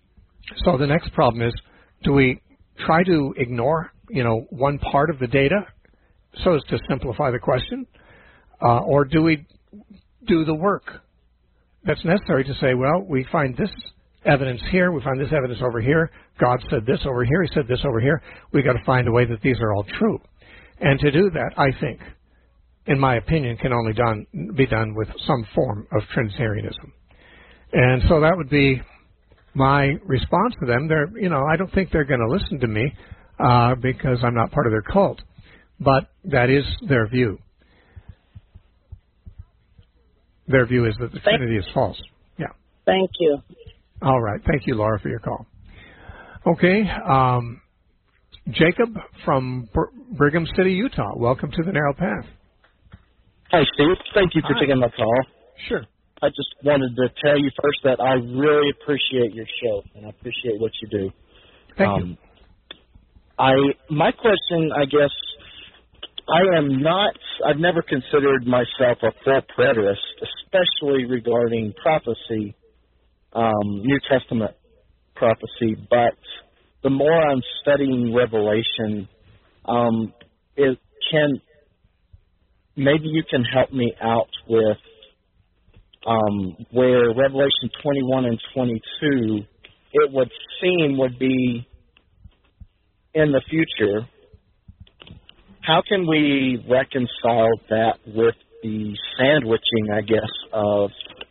So the next problem is, do we try to ignore, you know, one part of the data so as to simplify the question, uh, or do we do the work that's necessary to say, well, we find this evidence here, we find this evidence over here, God said this over here, He said this over here, we've got to find a way that these are all true. And to do that, I think, in my opinion, can only done, be done with some form of Trinitarianism. And so that would be my response to them. They're, you know, I don't think they're going to listen to me uh, because I'm not part of their cult, but that is their view. Their view is that the Thank Trinity is false. Yeah. Thank you. All right. Thank you, Laura, for your call. Okay. Um, Jacob from Br- Brigham City, Utah. Welcome to the Narrow Path. Hi, Steve. Thank you for Hi. taking my call. Sure. I just wanted to tell you first that I really appreciate your show, and I appreciate what you do. Thank um, you. I my question, I guess, I am not, I've never considered myself a full preterist, especially regarding prophecy, um, New Testament prophecy, but the more I'm studying Revelation, um, it can, maybe you can help me out with um, where Revelation twenty-one and twenty-two, it would seem would be in the future. How can we reconcile that with the sandwiching, I guess, of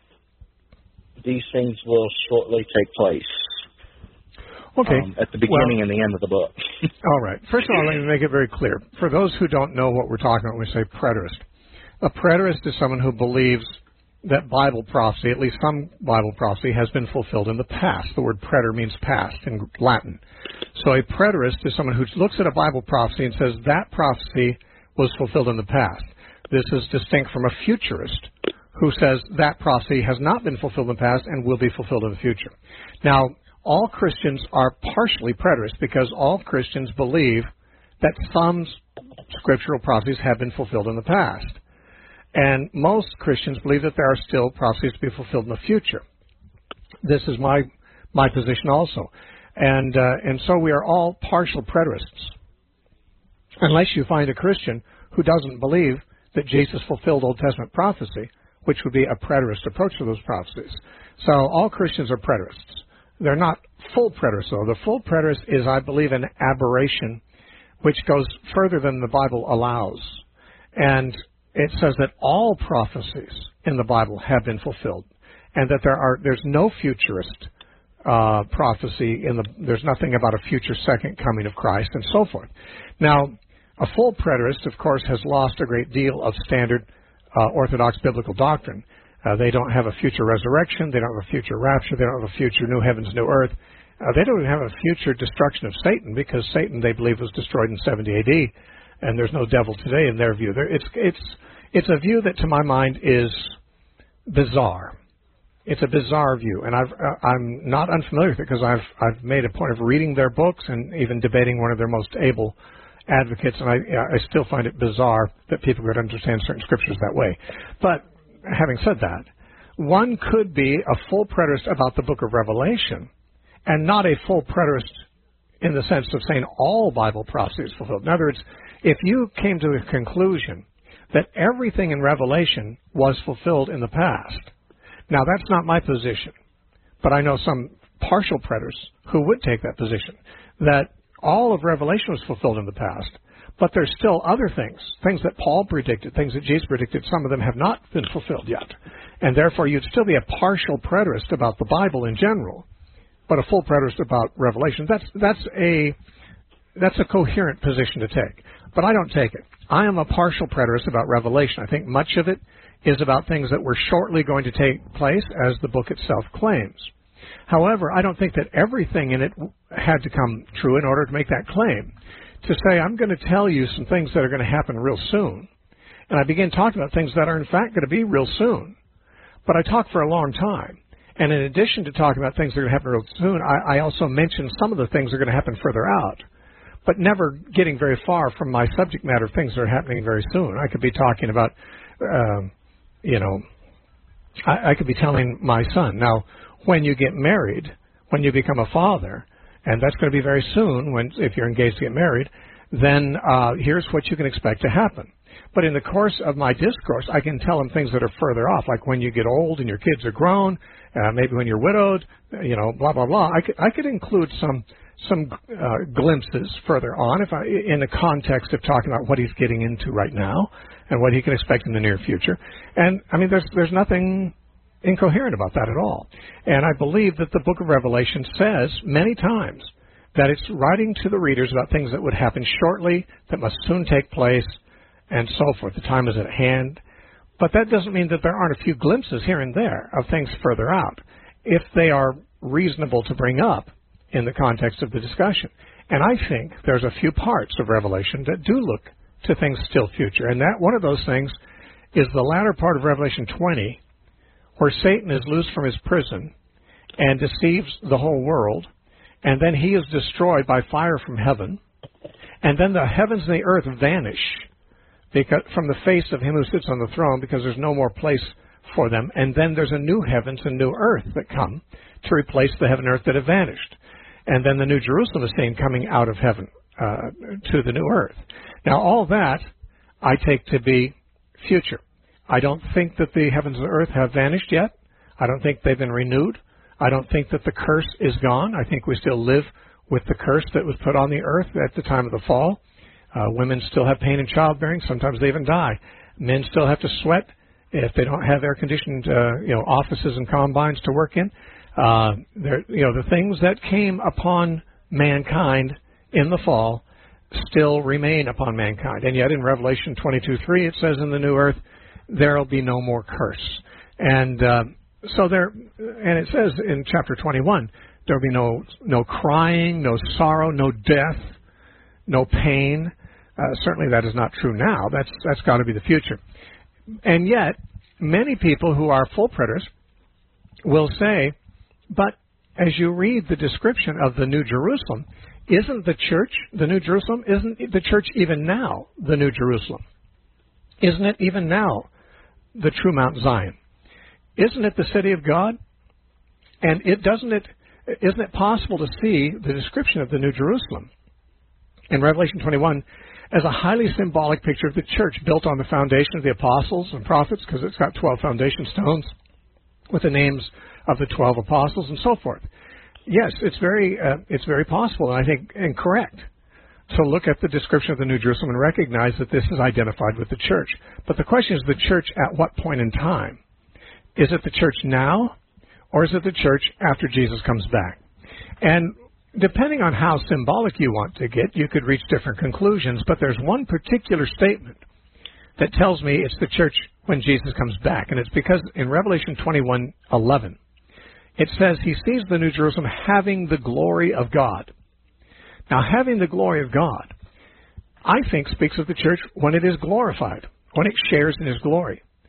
these things will shortly take place? Okay. Um, at the beginning well, and the end of the book. All right. First of all, let me make it very clear. For those who don't know what we're talking about when we say preterist, a preterist is someone who believes that Bible prophecy, at least some Bible prophecy, has been fulfilled in the past. The word preter means past in Latin. So a preterist is someone who looks at a Bible prophecy and says that prophecy was fulfilled in the past. This is distinct from a futurist who says that prophecy has not been fulfilled in the past and will be fulfilled in the future. Now, all Christians are partially preterists because all Christians believe that some scriptural prophecies have been fulfilled in the past. And most Christians believe that there are still prophecies to be fulfilled in the future. This is my my position also. And uh, and so we are all partial preterists. Unless you find a Christian who doesn't believe that Jesus fulfilled Old Testament prophecy, which would be a preterist approach to those prophecies. So all Christians are preterists. They're not full preterists, though. The full preterist is, I believe, an aberration which goes further than the Bible allows. And it says that all prophecies in the Bible have been fulfilled, and that there are there's no futurist uh, prophecy in the there's nothing about a future second coming of Christ and so forth. Now, a full preterist, of course, has lost a great deal of standard uh, Orthodox biblical doctrine. Uh, they don't have a future resurrection. They don't have a future rapture. They don't have a future new heavens, new earth. Uh, they don't even have a future destruction of Satan, because Satan, they believe, was destroyed in seventy A D, and there's no devil today in their view. There, it's it's it's a view that, to my mind, is bizarre. it's a bizarre view, and I've, uh, I'm not unfamiliar with it because I've I've made a point of reading their books and even debating one of their most able advocates, and I I still find it bizarre that people could understand certain scriptures that way. But having said that, one could be a full preterist about the book of Revelation and not a full preterist in the sense of saying all Bible prophecy is fulfilled. In other words, if you came to the conclusion that everything in Revelation was fulfilled in the past, now that's not my position, but I know some partial preterists who would take that position, that all of Revelation was fulfilled in the past, but there's still other things, things that Paul predicted, things that Jesus predicted, some of them have not been fulfilled yet. And therefore you'd still be a partial preterist about the Bible in general, but a full preterist about Revelation. That's that's a that's a coherent position to take. But I don't take it. I am a partial preterist about Revelation. I think much of it is about things that were shortly going to take place, as the book itself claims. However, I don't think that everything in it had to come true in order to make that claim. To say, I'm going to tell you some things that are going to happen real soon, and I begin talking about things that are in fact going to be real soon, but I talk for a long time. And in addition to talking about things that are going to happen real soon, I, I also mention some of the things that are going to happen further out, but never getting very far from my subject matter of things that are happening very soon. I could be talking about, uh, you know, I, I could be telling my son, now, when you get married, when you become a father, and that's going to be very soon, when if you're engaged to get married, then uh, here's what you can expect to happen. But in the course of my discourse, I can tell them things that are further off, like when you get old and your kids are grown, uh, maybe when you're widowed, you know, blah, blah, blah. I could, I could include some some uh, glimpses further on if I, in the context of talking about what he's getting into right now and what he can expect in the near future. And, I mean, there's there's nothing incoherent about that at all. And I believe that the book of Revelation says many times that it's writing to the readers about things that would happen shortly, that must soon take place, and so forth. The time is at hand. But that doesn't mean that there aren't a few glimpses here and there of things further out, if they are reasonable to bring up in the context of the discussion. And I think there's a few parts of Revelation that do look to things still future. And that one of those things is the latter part of Revelation twenty, where Satan is loosed from his prison and deceives the whole world, and then he is destroyed by fire from heaven, and then the heavens and the earth vanish because, from the face of him who sits on the throne, because there's no more place for them, and then there's a new heavens and new earth that come to replace the heaven and earth that have vanished. And then the New Jerusalem is seen coming out of heaven uh, to the new earth. Now, all that I take to be future. I don't think that the heavens and the earth have vanished yet. I don't think they've been renewed. I don't think that the curse is gone. I think we still live with the curse that was put on the earth at the time of the fall. Uh, women still have pain in childbearing. Sometimes they even die. Men still have to sweat if they don't have air-conditioned uh, you know, offices and combines to work in. Uh, you know, the things that came upon mankind in the fall still remain upon mankind. And yet in Revelation twenty-two three it says in the new earth, there will be no more curse. And uh, so there, and it says in chapter twenty-one, there will be no no crying, no sorrow, no death, no pain. Uh, certainly that is not true now. That's that's got to be the future. And yet, many people who are full preterists will say, but as you read the description of the New Jerusalem, isn't the church, the New Jerusalem, isn't the church even now the New Jerusalem? Isn't it even now the true Mount Zion? Isn't it the city of God? And it doesn't it isn't it possible to see the description of the New Jerusalem in Revelation twenty-one as a highly symbolic picture of the church built on the foundation of the apostles and prophets, because it's got twelve foundation stones with the names of the twelve apostles and so forth? Yes, it's very uh, it's very possible, and I think and correct, to look at the description of the New Jerusalem and recognize that this is identified with the church. But the question is, the church at what point in time? Is it the church now, or is it the church after Jesus comes back? And depending on how symbolic you want to get, you could reach different conclusions, but there's one particular statement that tells me it's the church when Jesus comes back, and it's because in Revelation twenty-one eleven, it says he sees the New Jerusalem having the glory of God. Now, having the glory of God, I think, speaks of the church when it is glorified, when it shares in his glory.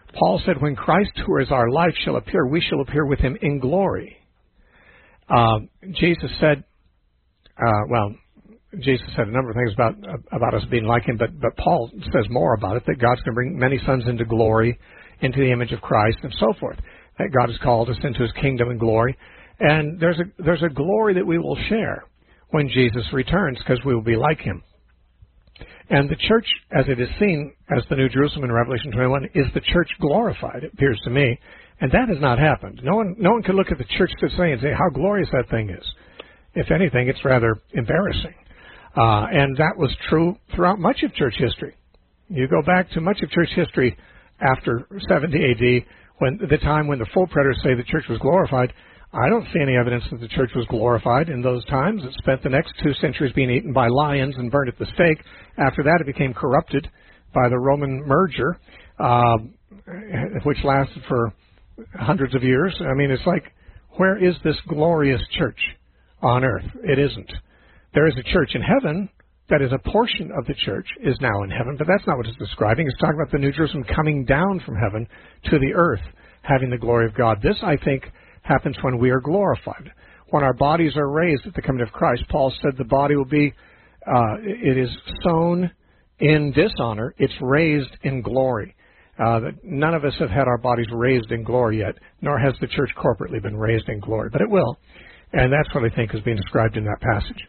Paul said, when Christ, who is our life, shall appear, we shall appear with him in glory. Uh, Jesus said, uh, well, Jesus said a number of things about about us being like him, but, but Paul says more about it, that God's going to bring many sons into glory, into the image of Christ, and so forth. That God has called us into his kingdom and glory. And there's a, there's a glory that we will share when Jesus returns, because we will be like him. And the church, as it is seen as the New Jerusalem in Revelation twenty-one, is the church glorified, it appears to me. And that has not happened. No one no one can look at the church today and say how glorious that thing is. If anything, it's rather embarrassing. Uh, and that was true throughout much of church history. You go back to much of church history after seventy A D, when the time when the full preterists say the church was glorified. I don't see any evidence that the church was glorified in those times. It spent the next two centuries being eaten by lions and burned at the stake. After that, it became corrupted by the Roman merger, uh, which lasted for hundreds of years. I mean, it's like, where is this glorious church on earth? It isn't. There is a church in heaven that is a portion of the church is now in heaven, but that's not what it's describing. It's talking about the New Jerusalem coming down from heaven to the earth, having the glory of God. This, I think, happens when we are glorified. When our bodies are raised at the coming of Christ, Paul said the body will be, uh, it is sown in dishonor, it's raised in glory. Uh, none of us have had our bodies raised in glory yet, nor has the church corporately been raised in glory, but it will. And that's what I think is being described in that passage.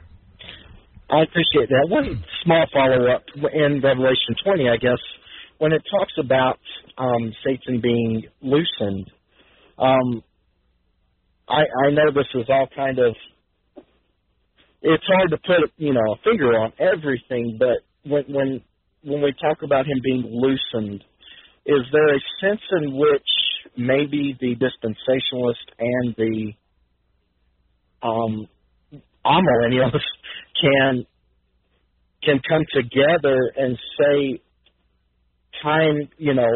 I appreciate that. One small follow-up in Revelation twenty, I guess, when it talks about um, Satan being loosened, um, I, I know this is all kind of, it's hard to put, you know, a finger on everything, but when when when we talk about him being loosened, is there a sense in which maybe the dispensationalist and the um, amillennials can can come together and say, time, you know,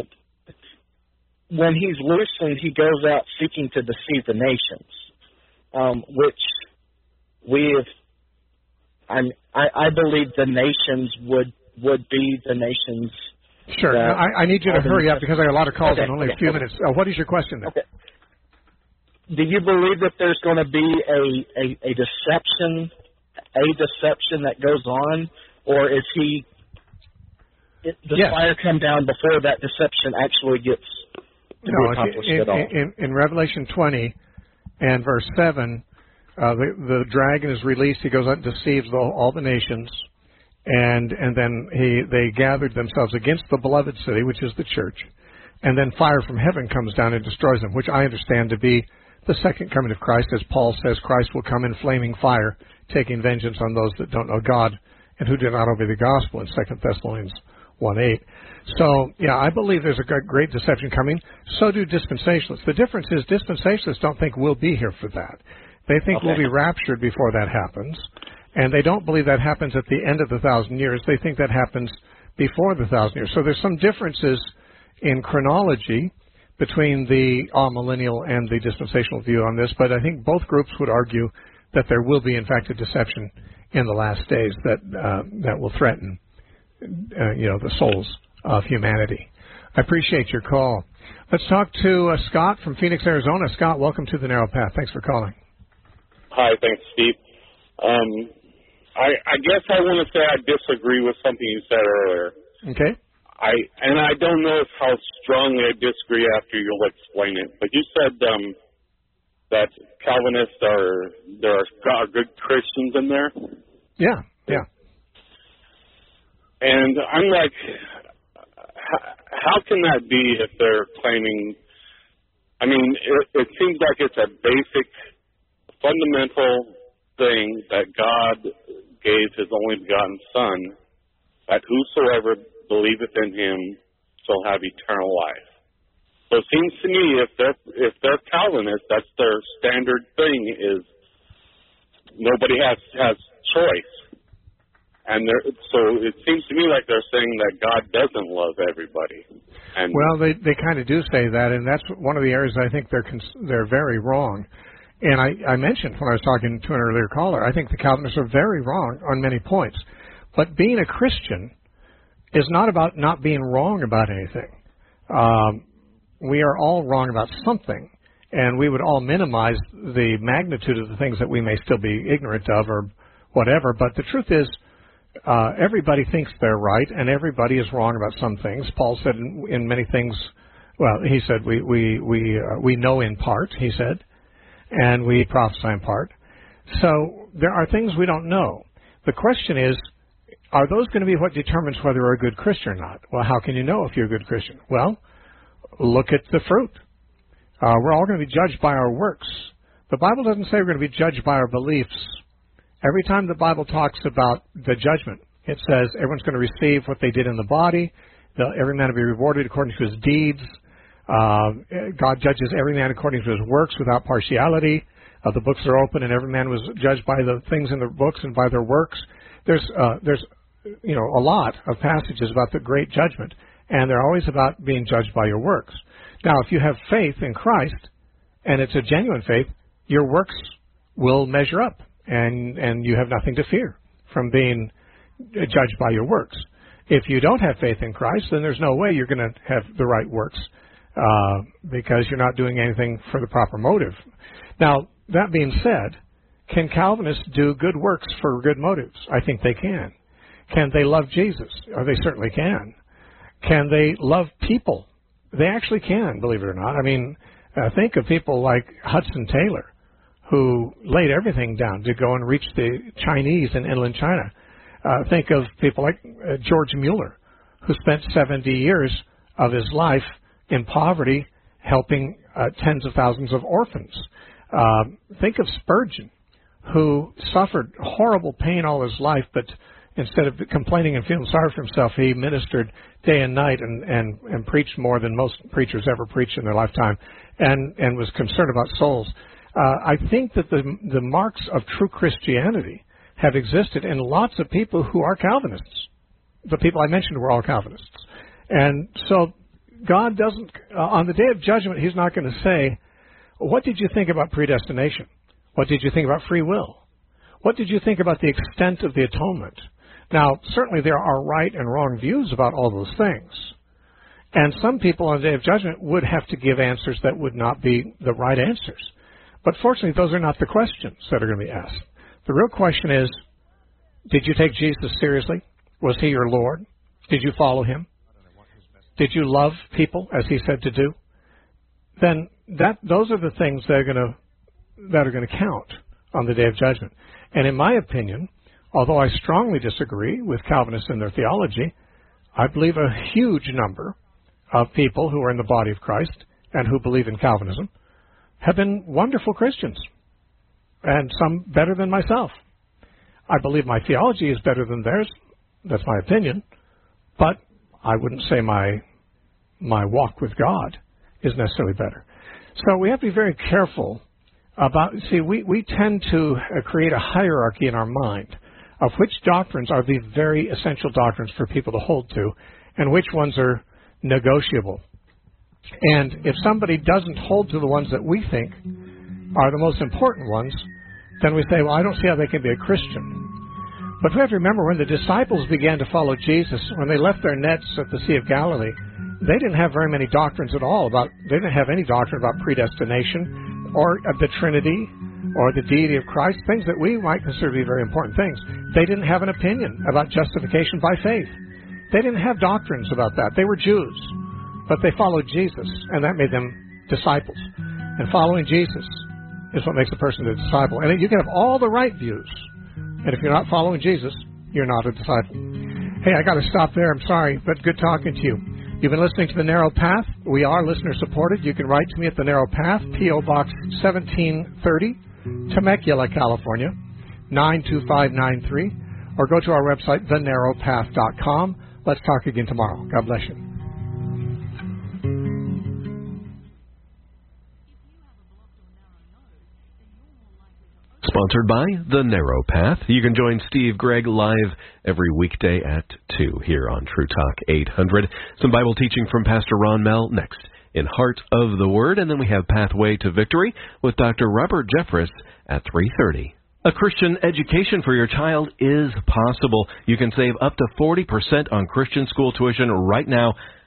when he's loosened, he goes out seeking to deceive the nations, um, which we have, I'm, I, I believe the nations would, would be the nations. Sure. I, I need you to hurry up because I have a lot of calls okay, in only okay, a few okay. minutes. Uh, what is your question then? Okay. Do you believe that there's going to be a, a, a deception, a deception that goes on, or is he, it, does yes. fire come down before that deception actually gets to no, be accomplished in, at all? In, in Revelation twenty and verse seven, uh, the, the dragon is released. He goes out and deceives the, all the nations, and and then he they gathered themselves against the beloved city, which is the church, and then fire from heaven comes down and destroys them, which I understand to be the second coming of Christ. As Paul says, Christ will come in flaming fire, taking vengeance on those that don't know God and who do not obey the gospel in Second Thessalonians one eight. So, yeah, I believe there's a great deception coming. So do dispensationalists. The difference is dispensationalists don't think we'll be here for that. They think okay. we'll be raptured before that happens, and they don't believe that happens at the end of the thousand years. They think that happens before the thousand years. So there's some differences in chronology between the amillennial and the dispensational view on this, but I think both groups would argue that there will be, in fact, a deception in the last days that uh, that will threaten, uh, you know, the souls of humanity. I appreciate your call. Let's talk to uh, Scott from Phoenix, Arizona. Scott, welcome to the Narrow Path. Thanks for calling. Hi, thanks, Steve. Um, I, I guess I want to say I disagree with something you said earlier. Okay. I and I don't know how strongly I disagree after you'll explain it, but you said um, that Calvinists are there are good Christians in there. Yeah, yeah. And I'm like, how can that be if they're claiming? I mean, it, it seems like it's a basic, fundamental thing that God gave His only begotten Son, that whosoever believeth in Him shall have eternal life. So it seems to me if they're if they're Calvinists, that's their standard thing is nobody has has choice, and so it seems to me like they're saying that God doesn't love everybody. And well, they they kind of do say that, and that's one of the areas I think they're cons- they're very wrong. And I, I mentioned when I was talking to an earlier caller, I think the Calvinists are very wrong on many points. But being a Christian is not about not being wrong about anything. um, we are all wrong about something, and we would all minimize the magnitude of the things that we may still be ignorant of or whatever. But the truth is, uh, everybody thinks they're right, and everybody is wrong about some things. Paul said in, in many things, well, he said we we we uh, we know in part, he said, and we prophesy in part. So there are things we don't know. The question is, are those going to be what determines whether you're a good Christian or not? Well, how can you know if you're a good Christian? Well, look at the fruit. Uh, we're all going to be judged by our works. The Bible doesn't say we're going to be judged by our beliefs. Every time the Bible talks about the judgment, it says everyone's going to receive what they did in the body. The, every man will be rewarded according to his deeds. Uh, God judges every man according to his works without partiality. Uh, the books are open, and every man was judged by the things in the books and by their works. There's, uh, there's, you know, a lot of passages about the great judgment, and they're always about being judged by your works. Now, if you have faith in Christ, and it's a genuine faith, your works will measure up, and and you have nothing to fear from being judged by your works. If you don't have faith in Christ, then there's no way you're going to have the right works, uh, because you're not doing anything for the proper motive. Now, that being said, can Calvinists do good works for good motives? I think they can. Can they love Jesus? Oh, they certainly can. Can they love people? They actually can, believe it or not. I mean, uh, think of people like Hudson Taylor, who laid everything down to go and reach the Chinese in inland China. Uh, think of people like uh, George Mueller, who spent seventy years of his life in poverty helping uh, tens of thousands of orphans. Uh, think of Spurgeon, who suffered horrible pain all his life, but instead of complaining and feeling sorry for himself, he ministered day and night and, and, and preached more than most preachers ever preached in their lifetime, and, and was concerned about souls. Uh, I think that the, the marks of true Christianity have existed in lots of people who are Calvinists. The people I mentioned were all Calvinists. And so God doesn't, uh, on the day of judgment, he's not going to say, what did you think about predestination? What did you think about free will? What did you think about the extent of the atonement? Now, certainly there are right and wrong views about all those things. And some people on the day of judgment would have to give answers that would not be the right answers. But fortunately, those are not the questions that are going to be asked. The real question is, did you take Jesus seriously? Was he your Lord? Did you follow him? Did you love people as he said to do? Then that those are the things that are going to that are going to count on the day of judgment. And in my opinion, although I strongly disagree with Calvinists in their theology, I believe a huge number of people who are in the body of Christ and who believe in Calvinism have been wonderful Christians, and some better than myself. I believe my theology is better than theirs. That's my opinion. But I wouldn't say my my walk with God is necessarily better. So we have to be very careful about, see, we, we tend to uh, create a hierarchy in our mind of which doctrines are the very essential doctrines for people to hold to and which ones are negotiable. And if somebody doesn't hold to the ones that we think are the most important ones, then we say, well, I don't see how they can be a Christian. But we have to remember, when the disciples began to follow Jesus, when they left their nets at the Sea of Galilee, they didn't have very many doctrines at all about, they didn't have any doctrine about predestination or the Trinity or the deity of Christ, things that we might consider to be very important things. They didn't have an opinion about justification by faith. They didn't have doctrines about that. They were Jews, but they followed Jesus, and that made them disciples. And following Jesus is what makes a person a disciple. And you can have all the right views, and if you're not following Jesus, you're not a disciple. Hey, I got to stop there. I'm sorry, but good talking to you. You've been listening to The Narrow Path. We are listener-supported. You can write to me at The Narrow Path, P O. Box seventeen thirty, Temecula, California, nine two five nine three, or go to our website, the narrow path dot com. Let's talk again tomorrow. God bless you. Sponsored by The Narrow Path. You can join Steve Gregg live every weekday at two here on True Talk eight hundred. Some Bible teaching from Pastor Ron Mell next in Heart of the Word. And then we have Pathway to Victory with Doctor Robert Jeffress at three thirty. A Christian education for your child is possible. You can save up to forty percent on Christian school tuition right now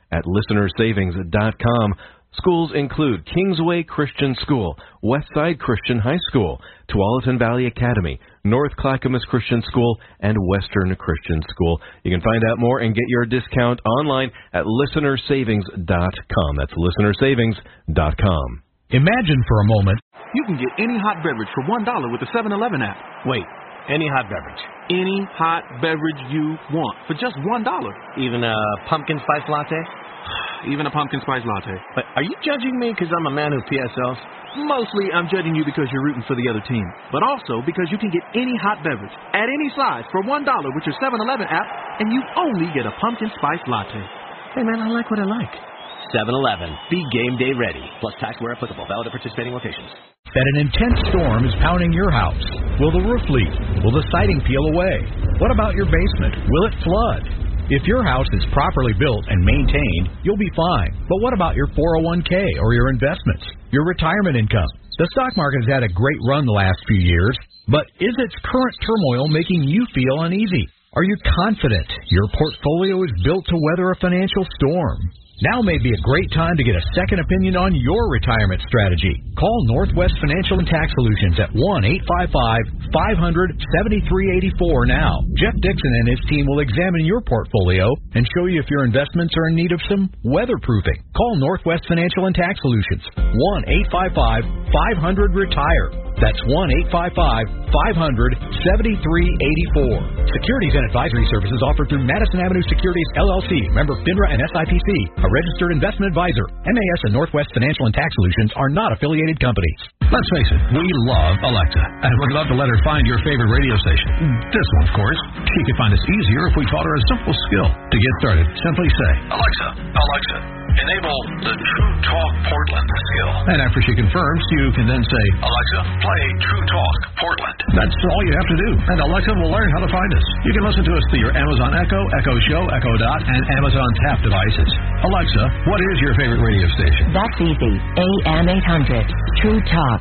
at listener savings dot com. Schools include Kingsway Christian School, Westside Christian High School, Tualatin Valley Academy, North Clackamas Christian School, and Western Christian School. You can find out more and get your discount online at listener savings dot com. That's listener savings dot com. Imagine for a moment you can get any hot beverage for one dollar with the seven eleven app. Wait, any hot beverage? Any hot beverage you want for just one dollar. Even a pumpkin spice latte? Even a pumpkin spice latte. But are you judging me because I'm a man who P S Ls? Mostly I'm judging you because you're rooting for the other team. But also because you can get any hot beverage at any size for one dollar with your seven eleven app, and you only get a pumpkin spice latte. Hey, man, I like what I like. seven eleven. Be game day ready. Plus tax where applicable. Valid at participating locations. That an intense storm is pounding your house. Will the roof leak? Will the siding peel away? What about your basement? Will it flood? If your house is properly built and maintained, you'll be fine. But what about your four oh one k or your investments, your retirement income? The stock market has had a great run the last few years, but is its current turmoil making you feel uneasy? Are you confident your portfolio is built to weather a financial storm? Now may be a great time to get a second opinion on your retirement strategy. Call Northwest Financial and Tax Solutions at one eight five five, five hundred, seventy-three eighty-four now. Jeff Dixon and his team will examine your portfolio and show you if your investments are in need of some weatherproofing. Call Northwest Financial and Tax Solutions, one eight five five, five hundred, retire. That's one eight five five, five hundred, seventy-three eighty-four. Securities and advisory services offered through Madison Avenue Securities, L L C, member FINRA and S I P C, a registered investment advisor. M A S and Northwest Financial and Tax Solutions are not affiliated companies. Let's face it, we love Alexa, and we'd love to let her find your favorite radio station. This one, of course. She could find us easier if we taught her a simple skill. To get started, simply say, Alexa, Alexa, enable the True Talk Portland skill. And after she confirms, you can then say, Alexa, play True Talk Portland. That's all you have to do, and Alexa will learn how to find us. You can listen to us through your Amazon Echo, Echo Show, Echo Dot, and Amazon Tap devices. Alexa, what is your favorite radio station? That's easy. A M eight hundred, True Talk.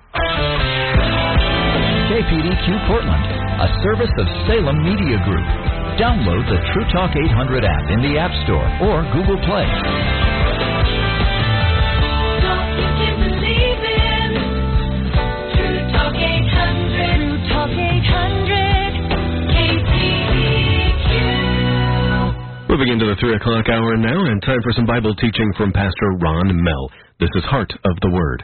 K P D Q Portland, a service of Salem Media Group. Download the True Talk eight hundred app in the App Store or Google Play. Moving into the three o'clock hour now, and time for some Bible teaching from Pastor Ron Mell. This is Heart of the Word.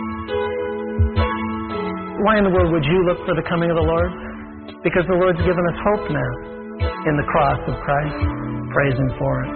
Why in the world would you look for the coming of the Lord? Because the Lord's given us hope now in the cross of Christ. Praise Him for it.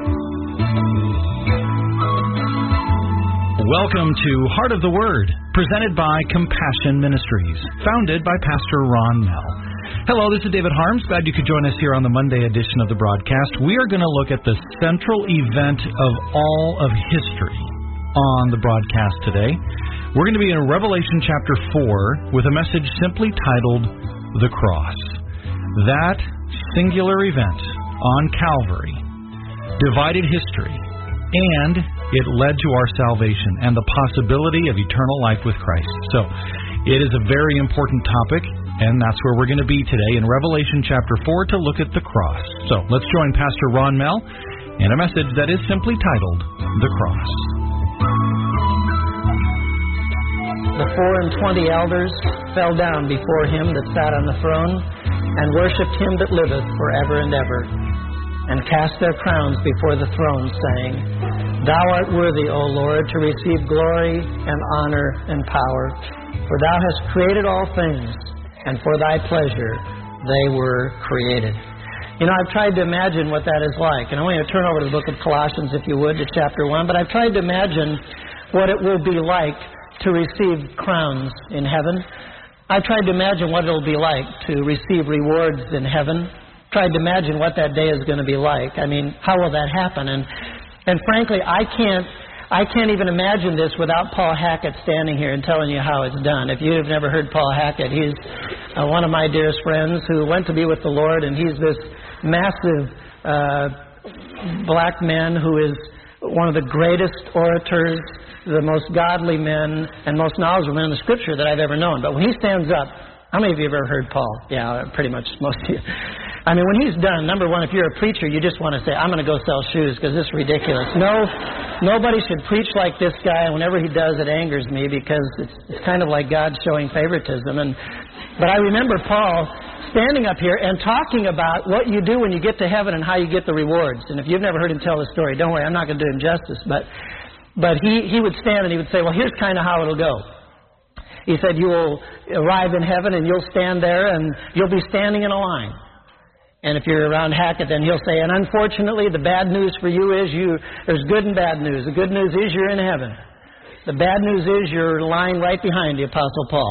Welcome to Heart of the Word, presented by Compassion Ministries, founded by Pastor Ron Mell. Hello, this is David Harms. Glad you could join us here on the Monday edition of the broadcast. We are going to look at the central event of all of history on the broadcast today. We're going to be in Revelation chapter four with a message simply titled, The Cross. That singular event on Calvary divided history, and it led to our salvation and the possibility of eternal life with Christ. So it is a very important topic, and that's where we're going to be today in Revelation chapter four to look at the cross. So let's join Pastor Ron Mell in a message that is simply titled, The Cross. The four and twenty elders fell down before him that sat on the throne, and worshipped him that liveth for ever and ever, and cast their crowns before the throne, saying, Thou art worthy, O Lord, to receive glory and honor and power, for thou hast created all things, and for thy pleasure they were created. You know, I've tried to imagine what that is like, and I want you to turn over to the book of Colossians, if you would, to chapter one, but I've tried to imagine what it will be like to receive crowns in heaven. I've tried to imagine what it'll be like to receive rewards in heaven. Tried to imagine what that day is going to be like. I mean, how will that happen? And and frankly, I can't I can't even imagine this without Paul Hackett standing here and telling you how it's done. If you have never heard Paul Hackett, he's uh, one of my dearest friends who went to be with the Lord, and he's this massive uh, black man who is one of the greatest orators, the most godly men, and most knowledgeable men in the Scripture that I've ever known. But when he stands up, how many of you have ever heard Paul? Yeah, pretty much most of you. I mean, when he's done, number one, if you're a preacher, you just want to say, I'm going to go sell shoes because this is ridiculous. No, nobody should preach like this guy, and whenever he does, it angers me because it's, it's kind of like God showing favoritism. And But I remember Paul standing up here and talking about what you do when you get to heaven and how you get the rewards. And if you've never heard him tell the story, don't worry, I'm not going to do him justice. But, but he, he would stand and he would say, well, here's kind of how it'll go. He said, you will arrive in heaven and you'll stand there and you'll be standing in a line. And if you're around Hackett, then he'll say, and unfortunately, the bad news for you is you, there's good and bad news. The good news is you're in heaven. The bad news is you're lying right behind the Apostle Paul.